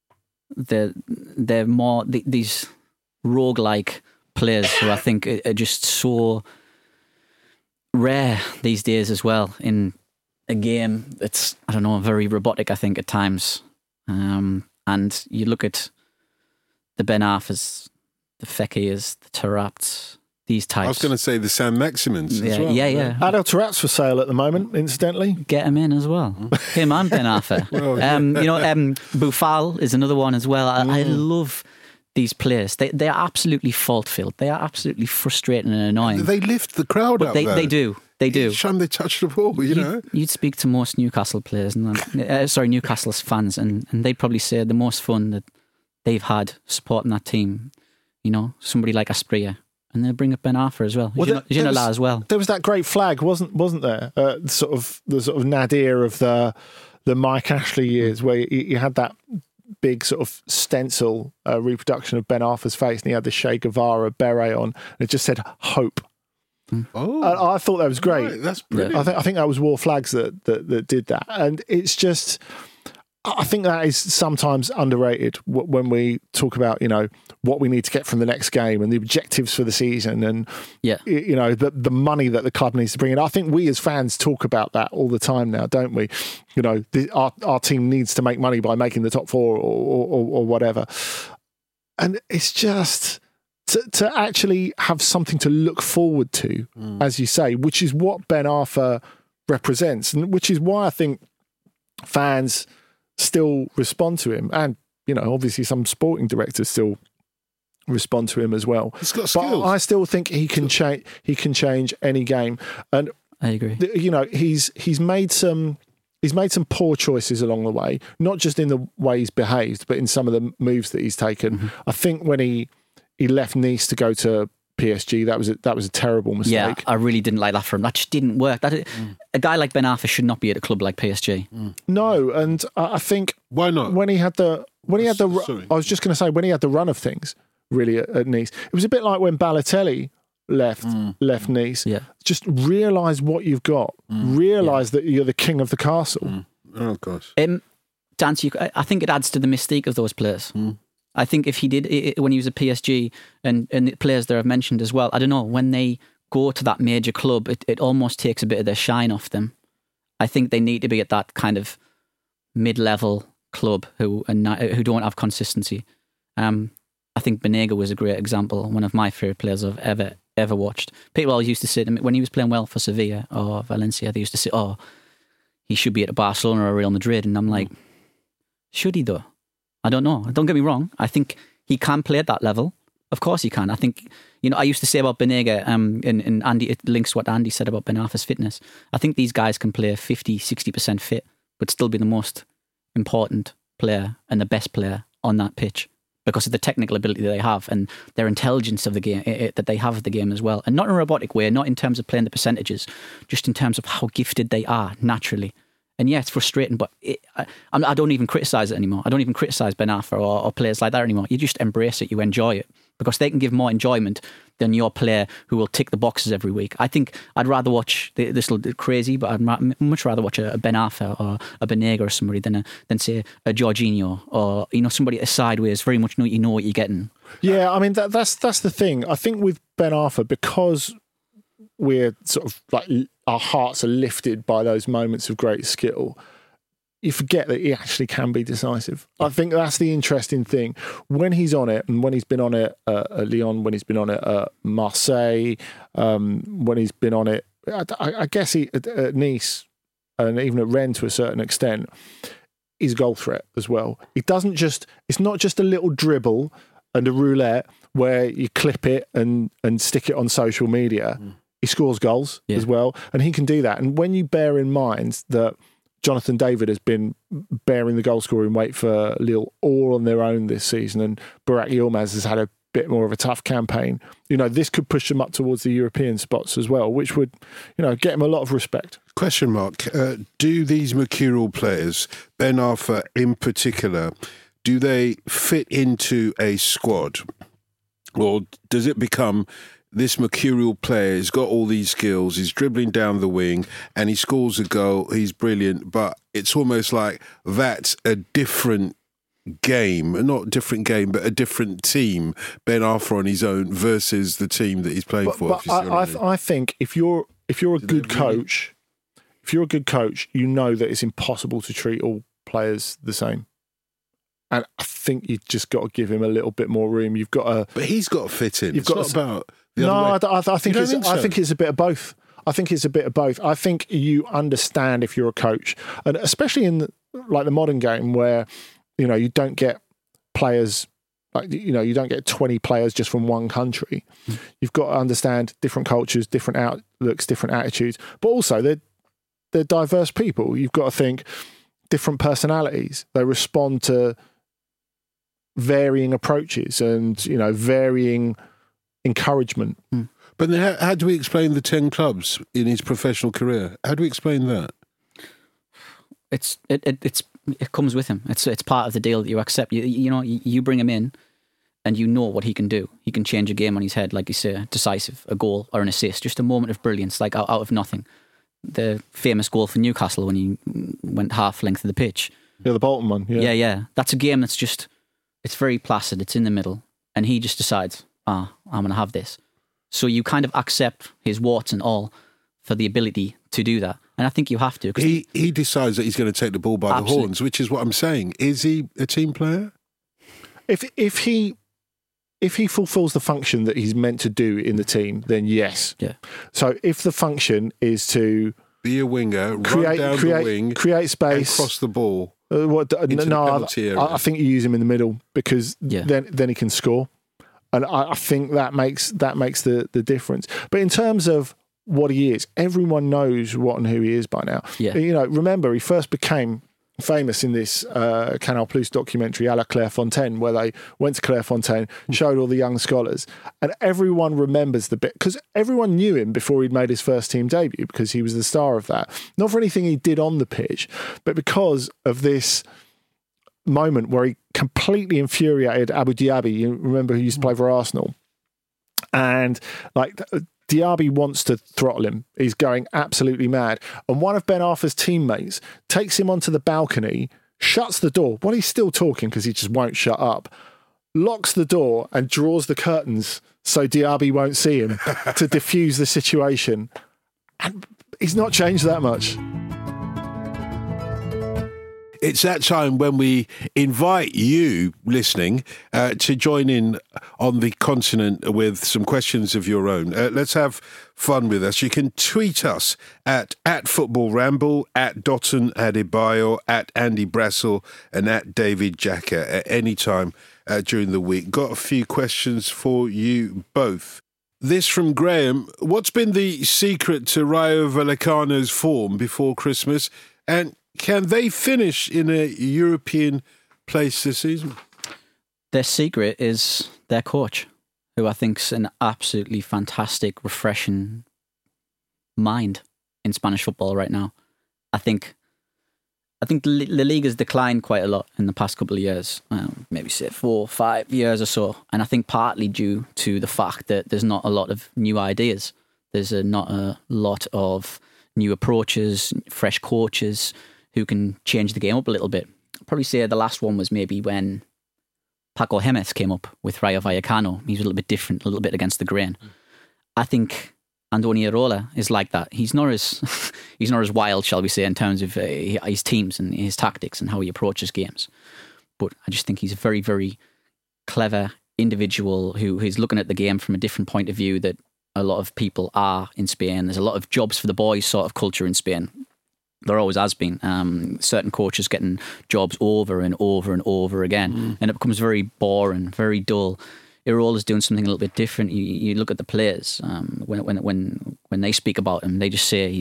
They're more these roguelike players who I think are just so rare these days as well in a game that's, I don't know, very robotic, I think, at times. And you look at the Ben Arfas, the Fekhirs, the Tarapts, these types. I was going to say the Sam Maximans as well. Yeah. Adel Tarapt's for sale at the moment, incidentally. Get him in as well. Him and Ben Arfa. Boufal is another one as well. I love these players. They are absolutely fault-filled. They are absolutely frustrating and annoying. They lift the crowd up, though. They do. They do. Each time they touch the ball, you know. You'd speak to most Newcastle players, Newcastle's fans, and they'd probably say the most fun that they've had supporting that team, you know, somebody like Asprilla. And they bring up Ben Arfa as well. Ginola as well. There was that great flag, wasn't there? The sort of nadir of the Mike Ashley years, where you had that big sort of stencil reproduction of Ben Arfa's face, and he had the Che Guevara beret on, and it just said hope. Oh, I thought that was great. Right, that's brilliant. I think that was War Flags that did that, and it's just. I think that is sometimes underrated when we talk about, what we need to get from the next game and the objectives for the season and, the money that the club needs to bring in. I think we as fans talk about that all the time now, don't we? Our team needs to make money by making the top four or whatever. And it's just to actually have something to look forward to, as you say, which is what Ben Arfa represents, and which is why I think fans still respond to him, and obviously some sporting directors still respond to him as well. He's got skills. But I still think he can change. He can change any game, and I agree. He's made some poor choices along the way, not just in the way he's behaved, but in some of the moves that he's taken. Mm-hmm. I think when he left Nice to go to PSG, that was a terrible mistake. Yeah, I really didn't like that for him. That just didn't work. A guy like Ben Arfa should not be at a club like PSG. No, and I think why not? When he had the I was just going to say, when he had the run of things really at Nice, it was a bit like when Balotelli left Nice. Yeah, just realise what you've got. Realise that you're the king of the castle. Oh gosh. Dan, I think it adds to the mystique of those players. I think if he did when he was at PSG and the players that I've mentioned as well, I don't know, when they go to that major club, it almost takes a bit of their shine off them. I think they need to be at that kind of mid-level club who don't have consistency. I think Banega was a great example, one of my favourite players I've ever watched. People always used to say to me, when he was playing well for Sevilla or Valencia, they used to say, oh, he should be at Barcelona or Real Madrid. And I'm like, should he though? I don't know. Don't get me wrong. I think he can play at that level. Of course he can. I think, I used to say about Banega, and Andy, it links to what Andy said about Ben Arfa's fitness. I think these guys can play 50, 60% fit, but still be the most important player and the best player on that pitch because of the technical ability that they have and their intelligence of the game, that they have of the game as well. And not in a robotic way, not in terms of playing the percentages, just in terms of how gifted they are naturally. And yeah, it's frustrating, but I don't even criticise it anymore. I don't even criticise Ben Arfa or players like that anymore. You just embrace it, you enjoy it, because they can give more enjoyment than your player who will tick the boxes every week. I think I'd rather watch, this will be crazy, but I'd much rather watch a Ben Arfa or a Banega or somebody than say a Jorginho or somebody sideways. Very much you know what you're getting. Yeah, I mean that's the thing. I think with Ben Arfa, because we're sort of like our hearts are lifted by those moments of great skill, you forget that he actually can be decisive. I think that's the interesting thing. When he's on it, and when he's been on it at Lyon, when he's been on it at Marseille, when he's been on it, I guess at Nice, and even at Rennes to a certain extent, he's a goal threat as well. It's not just a little dribble and a roulette where you clip it and stick it on social media. He scores goals as well, and he can do that. And when you bear in mind that Jonathan David has been bearing the goal scoring weight for Lille all on their own this season, and Burak Yilmaz has had a bit more of a tough campaign, this could push them up towards the European spots as well, which would, get him a lot of respect. Question mark. Do these mercurial players, Ben Arfa in particular, do they fit into a squad? Or does it become this mercurial player has got all these skills, he's dribbling down the wing and he scores a goal, he's brilliant, but it's almost like that's a different game, not a different game, but a different team, Ben Arfa on his own versus the team that he's playing for. But I think if you're a good coach, you know that it's impossible to treat all players the same. And I think you've just got to give him a little bit more room. You've got to, but he's got to fit in. You've got not about. I think it's a bit of both. I think it's a bit of both. I think you understand if you're a coach, and especially in the modern game where you don't get players you don't get 20 players just from one country. You've got to understand different cultures, different outlooks, different attitudes, but also they're diverse people. You've got to think different personalities. They respond to varying approaches and varying encouragement. But then how do we explain the 10 clubs in his professional career? How do we explain that? It comes with him. It's part of the deal that you accept. You bring him in, and you know what he can do. He can change a game on his head, like you say, decisive, a goal or an assist, just a moment of brilliance, like out of nothing. The famous goal for Newcastle when he went half length of the pitch. Yeah, the Bolton one. Yeah. That's a game that's just, it's very placid. It's in the middle. And he just decides, I'm going to have this. So you kind of accept his warts and all for the ability to do that. And I think you have to. He decides that he's going to take the ball by the horns, which is what I'm saying. Is he a team player? If he fulfills the function that he's meant to do in the team, then yes. Yeah. So if the function is to be a winger, run down the wing, create space, and cross the ball. I think you use him in the middle because then he can score, and I think that makes the difference. But in terms of what he is, everyone knows what and who he is by now. Yeah. Remember he first became famous in this Canal Plus documentary à la Clairefontaine, where they went to Clairefontaine, showed all the young scholars, and everyone remembers the bit because everyone knew him before he'd made his first team debut because he was the star of that. Not for anything he did on the pitch, but because of this moment where he completely infuriated Abu Dhabi. You remember who used to play for Arsenal, and Diaby wants to throttle him. He's going absolutely mad. And one of Ben Arthur's teammates takes him onto the balcony, shuts the door while he's still talking because he just won't shut up, locks the door and draws the curtains so Diaby won't see him to diffuse the situation. And he's not changed that much. It's that time when we invite you, listening, to join in on the continent with some questions of your own. Let's have fun with us. You can tweet us at Football Ramble, at Dotun Adebayo, at Andy Brassel, and at David Jacker at any time during the week. Got a few questions for you both. This from Graham. What's been the secret to Rayo Vallecano's form before Christmas? And can they finish in a European place this season? Their secret is their coach, who I think's an absolutely fantastic, refreshing mind in Spanish football right now. I think La Liga's declined quite a lot in the past couple of years, maybe say 4 or 5 years or so. And I think partly due to the fact that there's not a lot of new ideas. There's not a lot of new approaches, fresh coaches who can change the game up a little bit. I'd probably say the last one was maybe when Paco Gémez came up with Rayo Vallecano. He's a little bit different, a little bit against the grain. I think Andoni Iraola is like that. He's not as wild, shall we say, in terms of his teams and his tactics and how he approaches games. But I just think he's a very, very clever individual who is looking at the game from a different point of view that a lot of people are in Spain. There's a lot of jobs for the boys sort of culture in Spain. There always has been. Certain coaches getting jobs over and over and over again, and it becomes very boring, very dull. Iraola's doing something a little bit different. You look at the players when they speak about him, they just say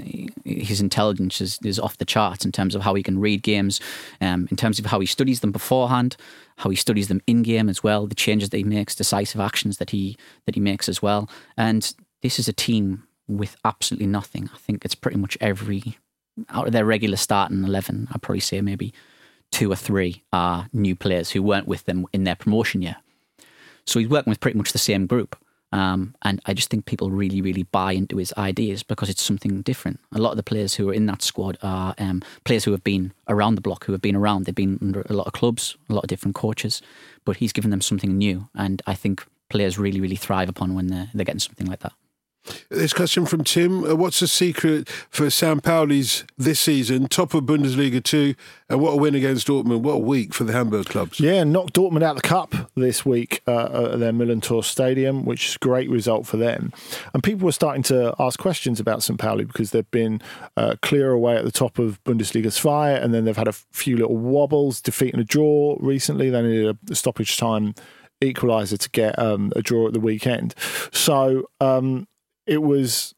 his intelligence is off the charts in terms of how he can read games, in terms of how he studies them beforehand, how he studies them in game as well, the changes that he makes, decisive actions that he makes as well. And this is a team with absolutely nothing. I think it's pretty much out of their regular starting 11, I'd probably say maybe 2 or 3 are new players who weren't with them in their promotion year. So he's working with pretty much the same group. And I just think people really, really buy into his ideas because it's something different. A lot of the players who are in that squad are players who have been around the block, who have been around. They've been under a lot of clubs, a lot of different coaches, but he's given them something new. And I think players really, really thrive upon when they're getting something like that. This question from Tim. What's the secret for St. Pauli's this season? Top of Bundesliga 2, and what a win against Dortmund. What a week for the Hamburg clubs. Yeah, knocked Dortmund out of the cup this week at their Mühlentor Stadium, which is a great result for them. And people were starting to ask questions about St. Pauli because they've been clear away at the top of Bundesliga's fire, and then they've had a few little wobbles, defeating a draw recently. They needed a stoppage time equaliser to get a draw at the weekend. So it was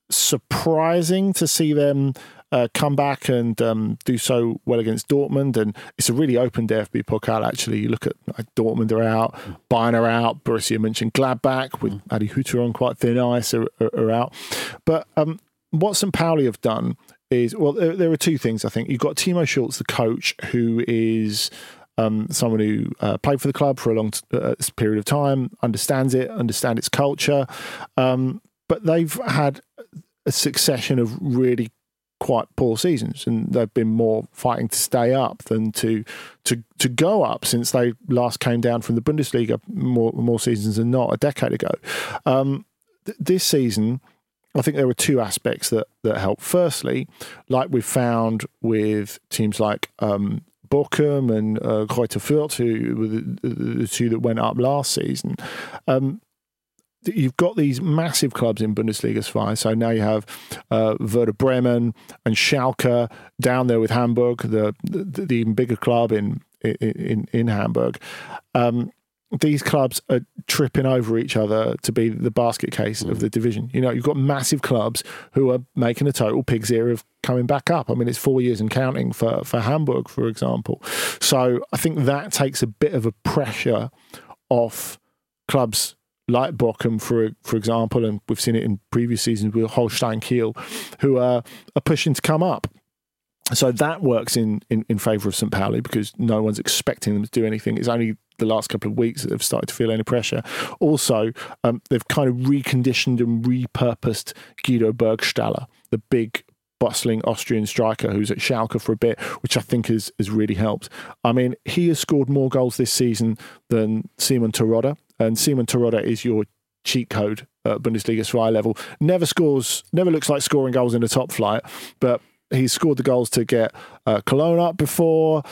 surprising to see them come back and do so well against Dortmund. And it's a really open DFB Pokal, actually. You look at Dortmund are out, Bayern are out, Borussia Mönchengladbach with Adi Hütter on quite thin ice are out. But what St. Pauli have done is, well, there are 2 things, I think. You've got Timo Schulz, the coach, who is someone who played for the club for a long period of time, understands its culture. But they've had a succession of really quite poor seasons, and they've been more fighting to stay up than to go up since they last came down from the Bundesliga more seasons than not a decade ago. This season, I think there were two aspects that helped. Firstly, like we've found with teams like Bochum and Greuther Fürth, who were the two that went up last season, you've got these massive clubs in Bundesliga 5. So now you have Werder Bremen and Schalke down there with Hamburg, the even bigger club in Hamburg. These clubs are tripping over each other to be the basket case of the division. You've got massive clubs who are making a total pig's ear of coming back up. I mean, it's 4 years and counting for Hamburg, for example. So I think that takes a bit of a pressure off clubs like Bochum, for example, and we've seen it in previous seasons with Holstein Kiel, who are pushing to come up. So that works in favour of St. Pauli because no one's expecting them to do anything. It's only the last couple of weeks that they've started to feel any pressure. Also, they've kind of reconditioned and repurposed Guido Burgstaller, the big bustling Austrian striker who's at Schalke for a bit, which I think has really helped. I mean, he has scored more goals this season than Simon Terodde, and Simon Terodde is your cheat code at Bundesliga 5 level. Never looks like scoring goals in the top flight, but he's scored the goals to get Cologne up before.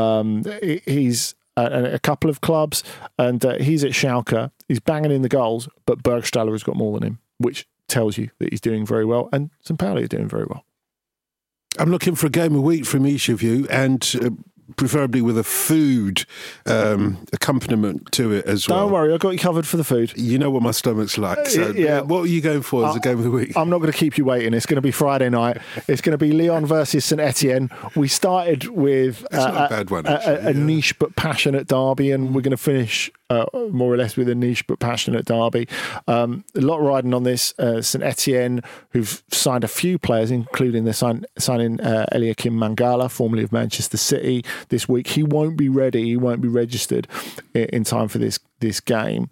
He's at a couple of clubs, and he's at Schalke. He's banging in the goals, but Burgstaller has got more than him, which tells you that he's doing very well, and St. Pauli are doing very well. I'm looking for a game of week from each of you, and preferably with a food accompaniment to it as well. Don't worry, I've got you covered for the food. You know what my stomach's like. So yeah. What are you going for as a game of the week? I'm not going to keep you waiting. It's going to be Friday night. It's going to be Lyon versus St Etienne. We started with not a bad one, a niche but passionate derby, and we're going to finish more or less with a niche but passionate derby. A lot riding on this. St Etienne, who've signed a few players, including the signing Eliakim Mangala, formerly of Manchester City, this week. He won't be ready. He won't be registered in time for this game.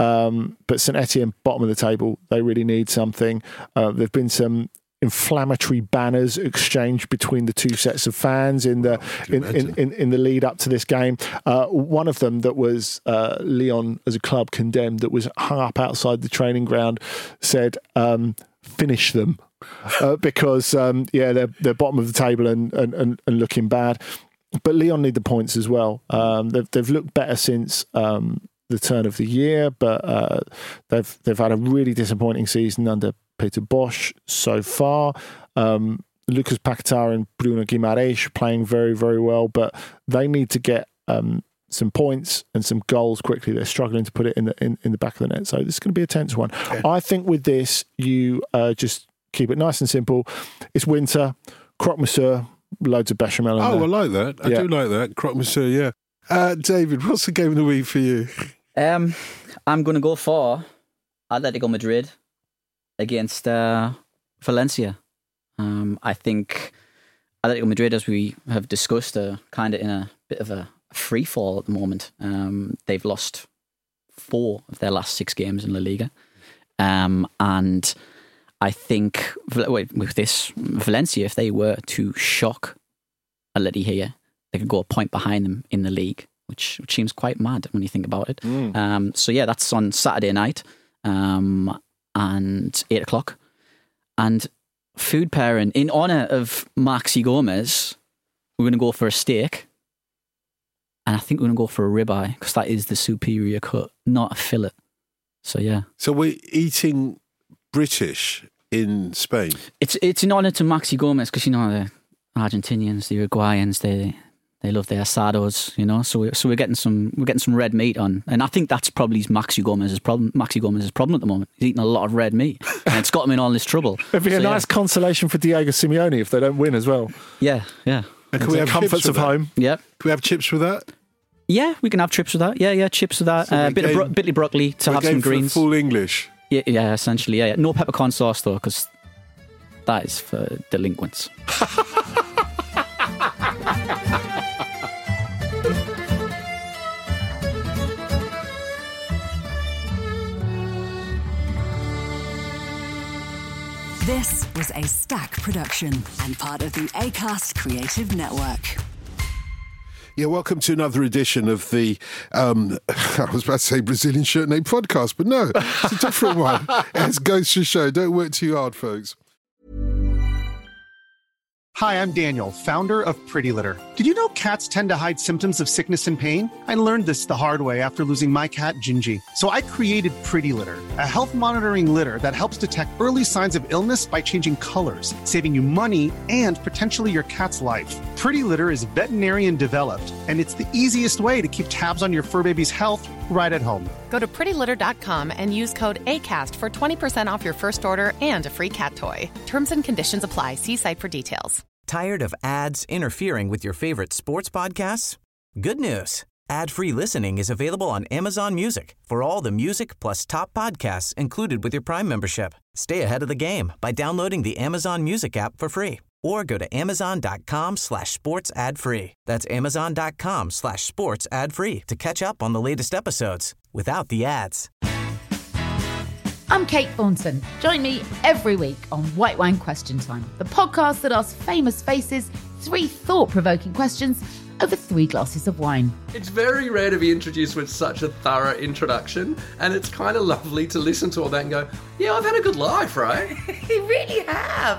But St Etienne, bottom of the table, they really need something. There've been some inflammatory banners exchanged between the two sets of fans in the lead up to this game. One of them that was Lyon as a club condemned, that was hung up outside the training ground, said finish them because they're bottom of the table and looking bad. But Lyon need the points as well. They've looked better since the turn of the year, but they've had a really disappointing season under Peter Bosch so far. Lucas Paquetá and Bruno Guimaraes playing very, very well, but they need to get some points and some goals quickly. They're struggling to put it in the back of the net. So this is going to be a tense one. Okay. I think with this, you just keep it nice and simple. It's winter, croque monsieur, loads of bechamel in there. I like that. I do like that. Croque monsieur, yeah. David, what's the game of the week for you? I'm going to go for Atletico Madrid against Valencia. I think Atletico Madrid, as we have discussed, are kind of in a bit of a free fall at the moment. They've lost 4 of their last 6 games in La Liga. And I think with this, Valencia, if they were to shock Atleti here, they could go a point behind them in the league, which seems quite mad when you think about it. So yeah, that's on Saturday night and 8 o'clock. And food pairing, in honour of Maxi Gomez, we're going to go for a steak. And I think we're going to go for a ribeye because that is the superior cut, not a fillet. So yeah. So we're eating British in Spain. It's in honour to Maxi Gomez because, you know, the Argentinians, the Uruguayans, they love their asados, you know. So we're getting some red meat on, and I think that's probably Maxi Gomez's problem. Maxi Gomez's problem at the moment. He's eating a lot of red meat, and it's got him in all this trouble. It'd be a nice consolation for Diego Simeone if they don't win as well. Yeah. And can we have comforts of home? Yeah. Can we have chips with that? Yeah, we can have chips with that. Yeah, chips with that. A bit of broccoli to have some greens. Full English. Yeah, essentially. Yeah. No peppercorn sauce though, because that is for delinquents. was a Stack production and part of the Acast Creative Network. Yeah, welcome to another edition of the, I was about to say Brazilian Shirt Name podcast, but no, it's a different one. It goes to show, don't work too hard, folks. Hi, I'm Daniel, founder of Pretty Litter. Did you know cats tend to hide symptoms of sickness and pain? I learned this the hard way after losing my cat, Gingy. So I created Pretty Litter, a health monitoring litter that helps detect early signs of illness by changing colors, saving you money and potentially your cat's life. Pretty Litter is veterinarian developed, and it's the easiest way to keep tabs on your fur baby's health right at home. Go to prettylitter.com and use code ACAST for 20% off your first order and a free cat toy. Terms and conditions apply. See site for details. Tired of ads interfering with your favorite sports podcasts? Good news. Ad-free listening is available on Amazon Music for all the music plus top podcasts included with your Prime membership. Stay ahead of the game by downloading the Amazon Music app for free or go to amazon.com/sports ad free. That's amazon.com/sports ad free to catch up on the latest episodes without the ads. I'm Kate Thornton. Join me every week on White Wine Question Time, the podcast that asks famous faces 3 thought-provoking questions over 3 glasses of wine. It's very rare to be introduced with such a thorough introduction, and it's kind of lovely to listen to all that and go, yeah, I've had a good life, right? You really have.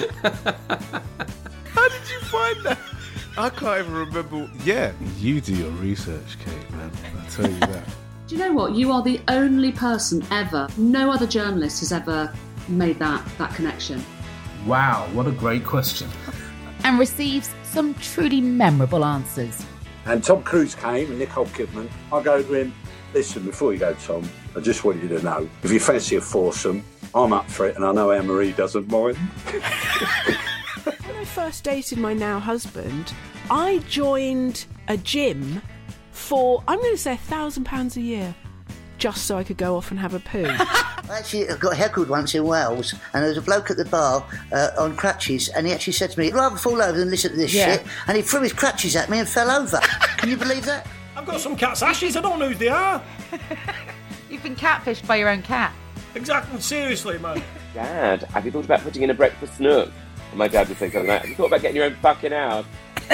How did you find that? I can't even remember. Yeah, you do your research, Kate, man. I'll tell you that. Do you know what? You are the only person ever, no other journalist has ever made that connection. Wow, what a great question. And receives some truly memorable answers. And Tom Cruise came and Nicole Kidman. I go to him, listen, before you go, Tom, I just want you to know, if you fancy a foursome, I'm up for it, and I know Anne-Marie doesn't mind. When I first dated my now husband, I joined a gym for, I'm going to say £1,000 a year, just so I could go off and have a poo. Actually, I got heckled once in Wales, and there was a bloke at the bar on crutches, and he actually said to me, I'd rather fall over than listen to this shit, and he threw his crutches at me and fell over. Can you believe that? I've got some cat's ashes, I don't know who they are. You've been catfished by your own cat. Exactly, seriously, man. Dad, have you thought about putting in a breakfast nook? And my dad would say something like, have you thought about getting your own fucking house?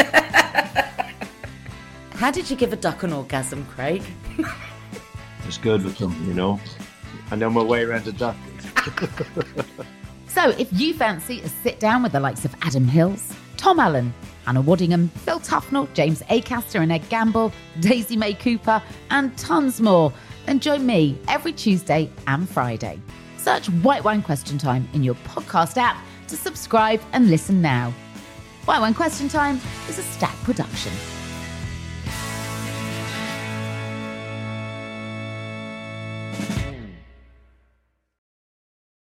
How did you give a duck an orgasm, Craig? It's good with them, you know. I know my way around a duck. So if you fancy a sit down with the likes of Adam Hills, Tom Allen, Hannah Waddingham, Phil Tufnell, James Acaster and Ed Gamble, Daisy May Cooper, and tons more, then join me every Tuesday and Friday. Search White Wine Question Time in your podcast app to subscribe and listen now. White Wine Question Time is a Stack production.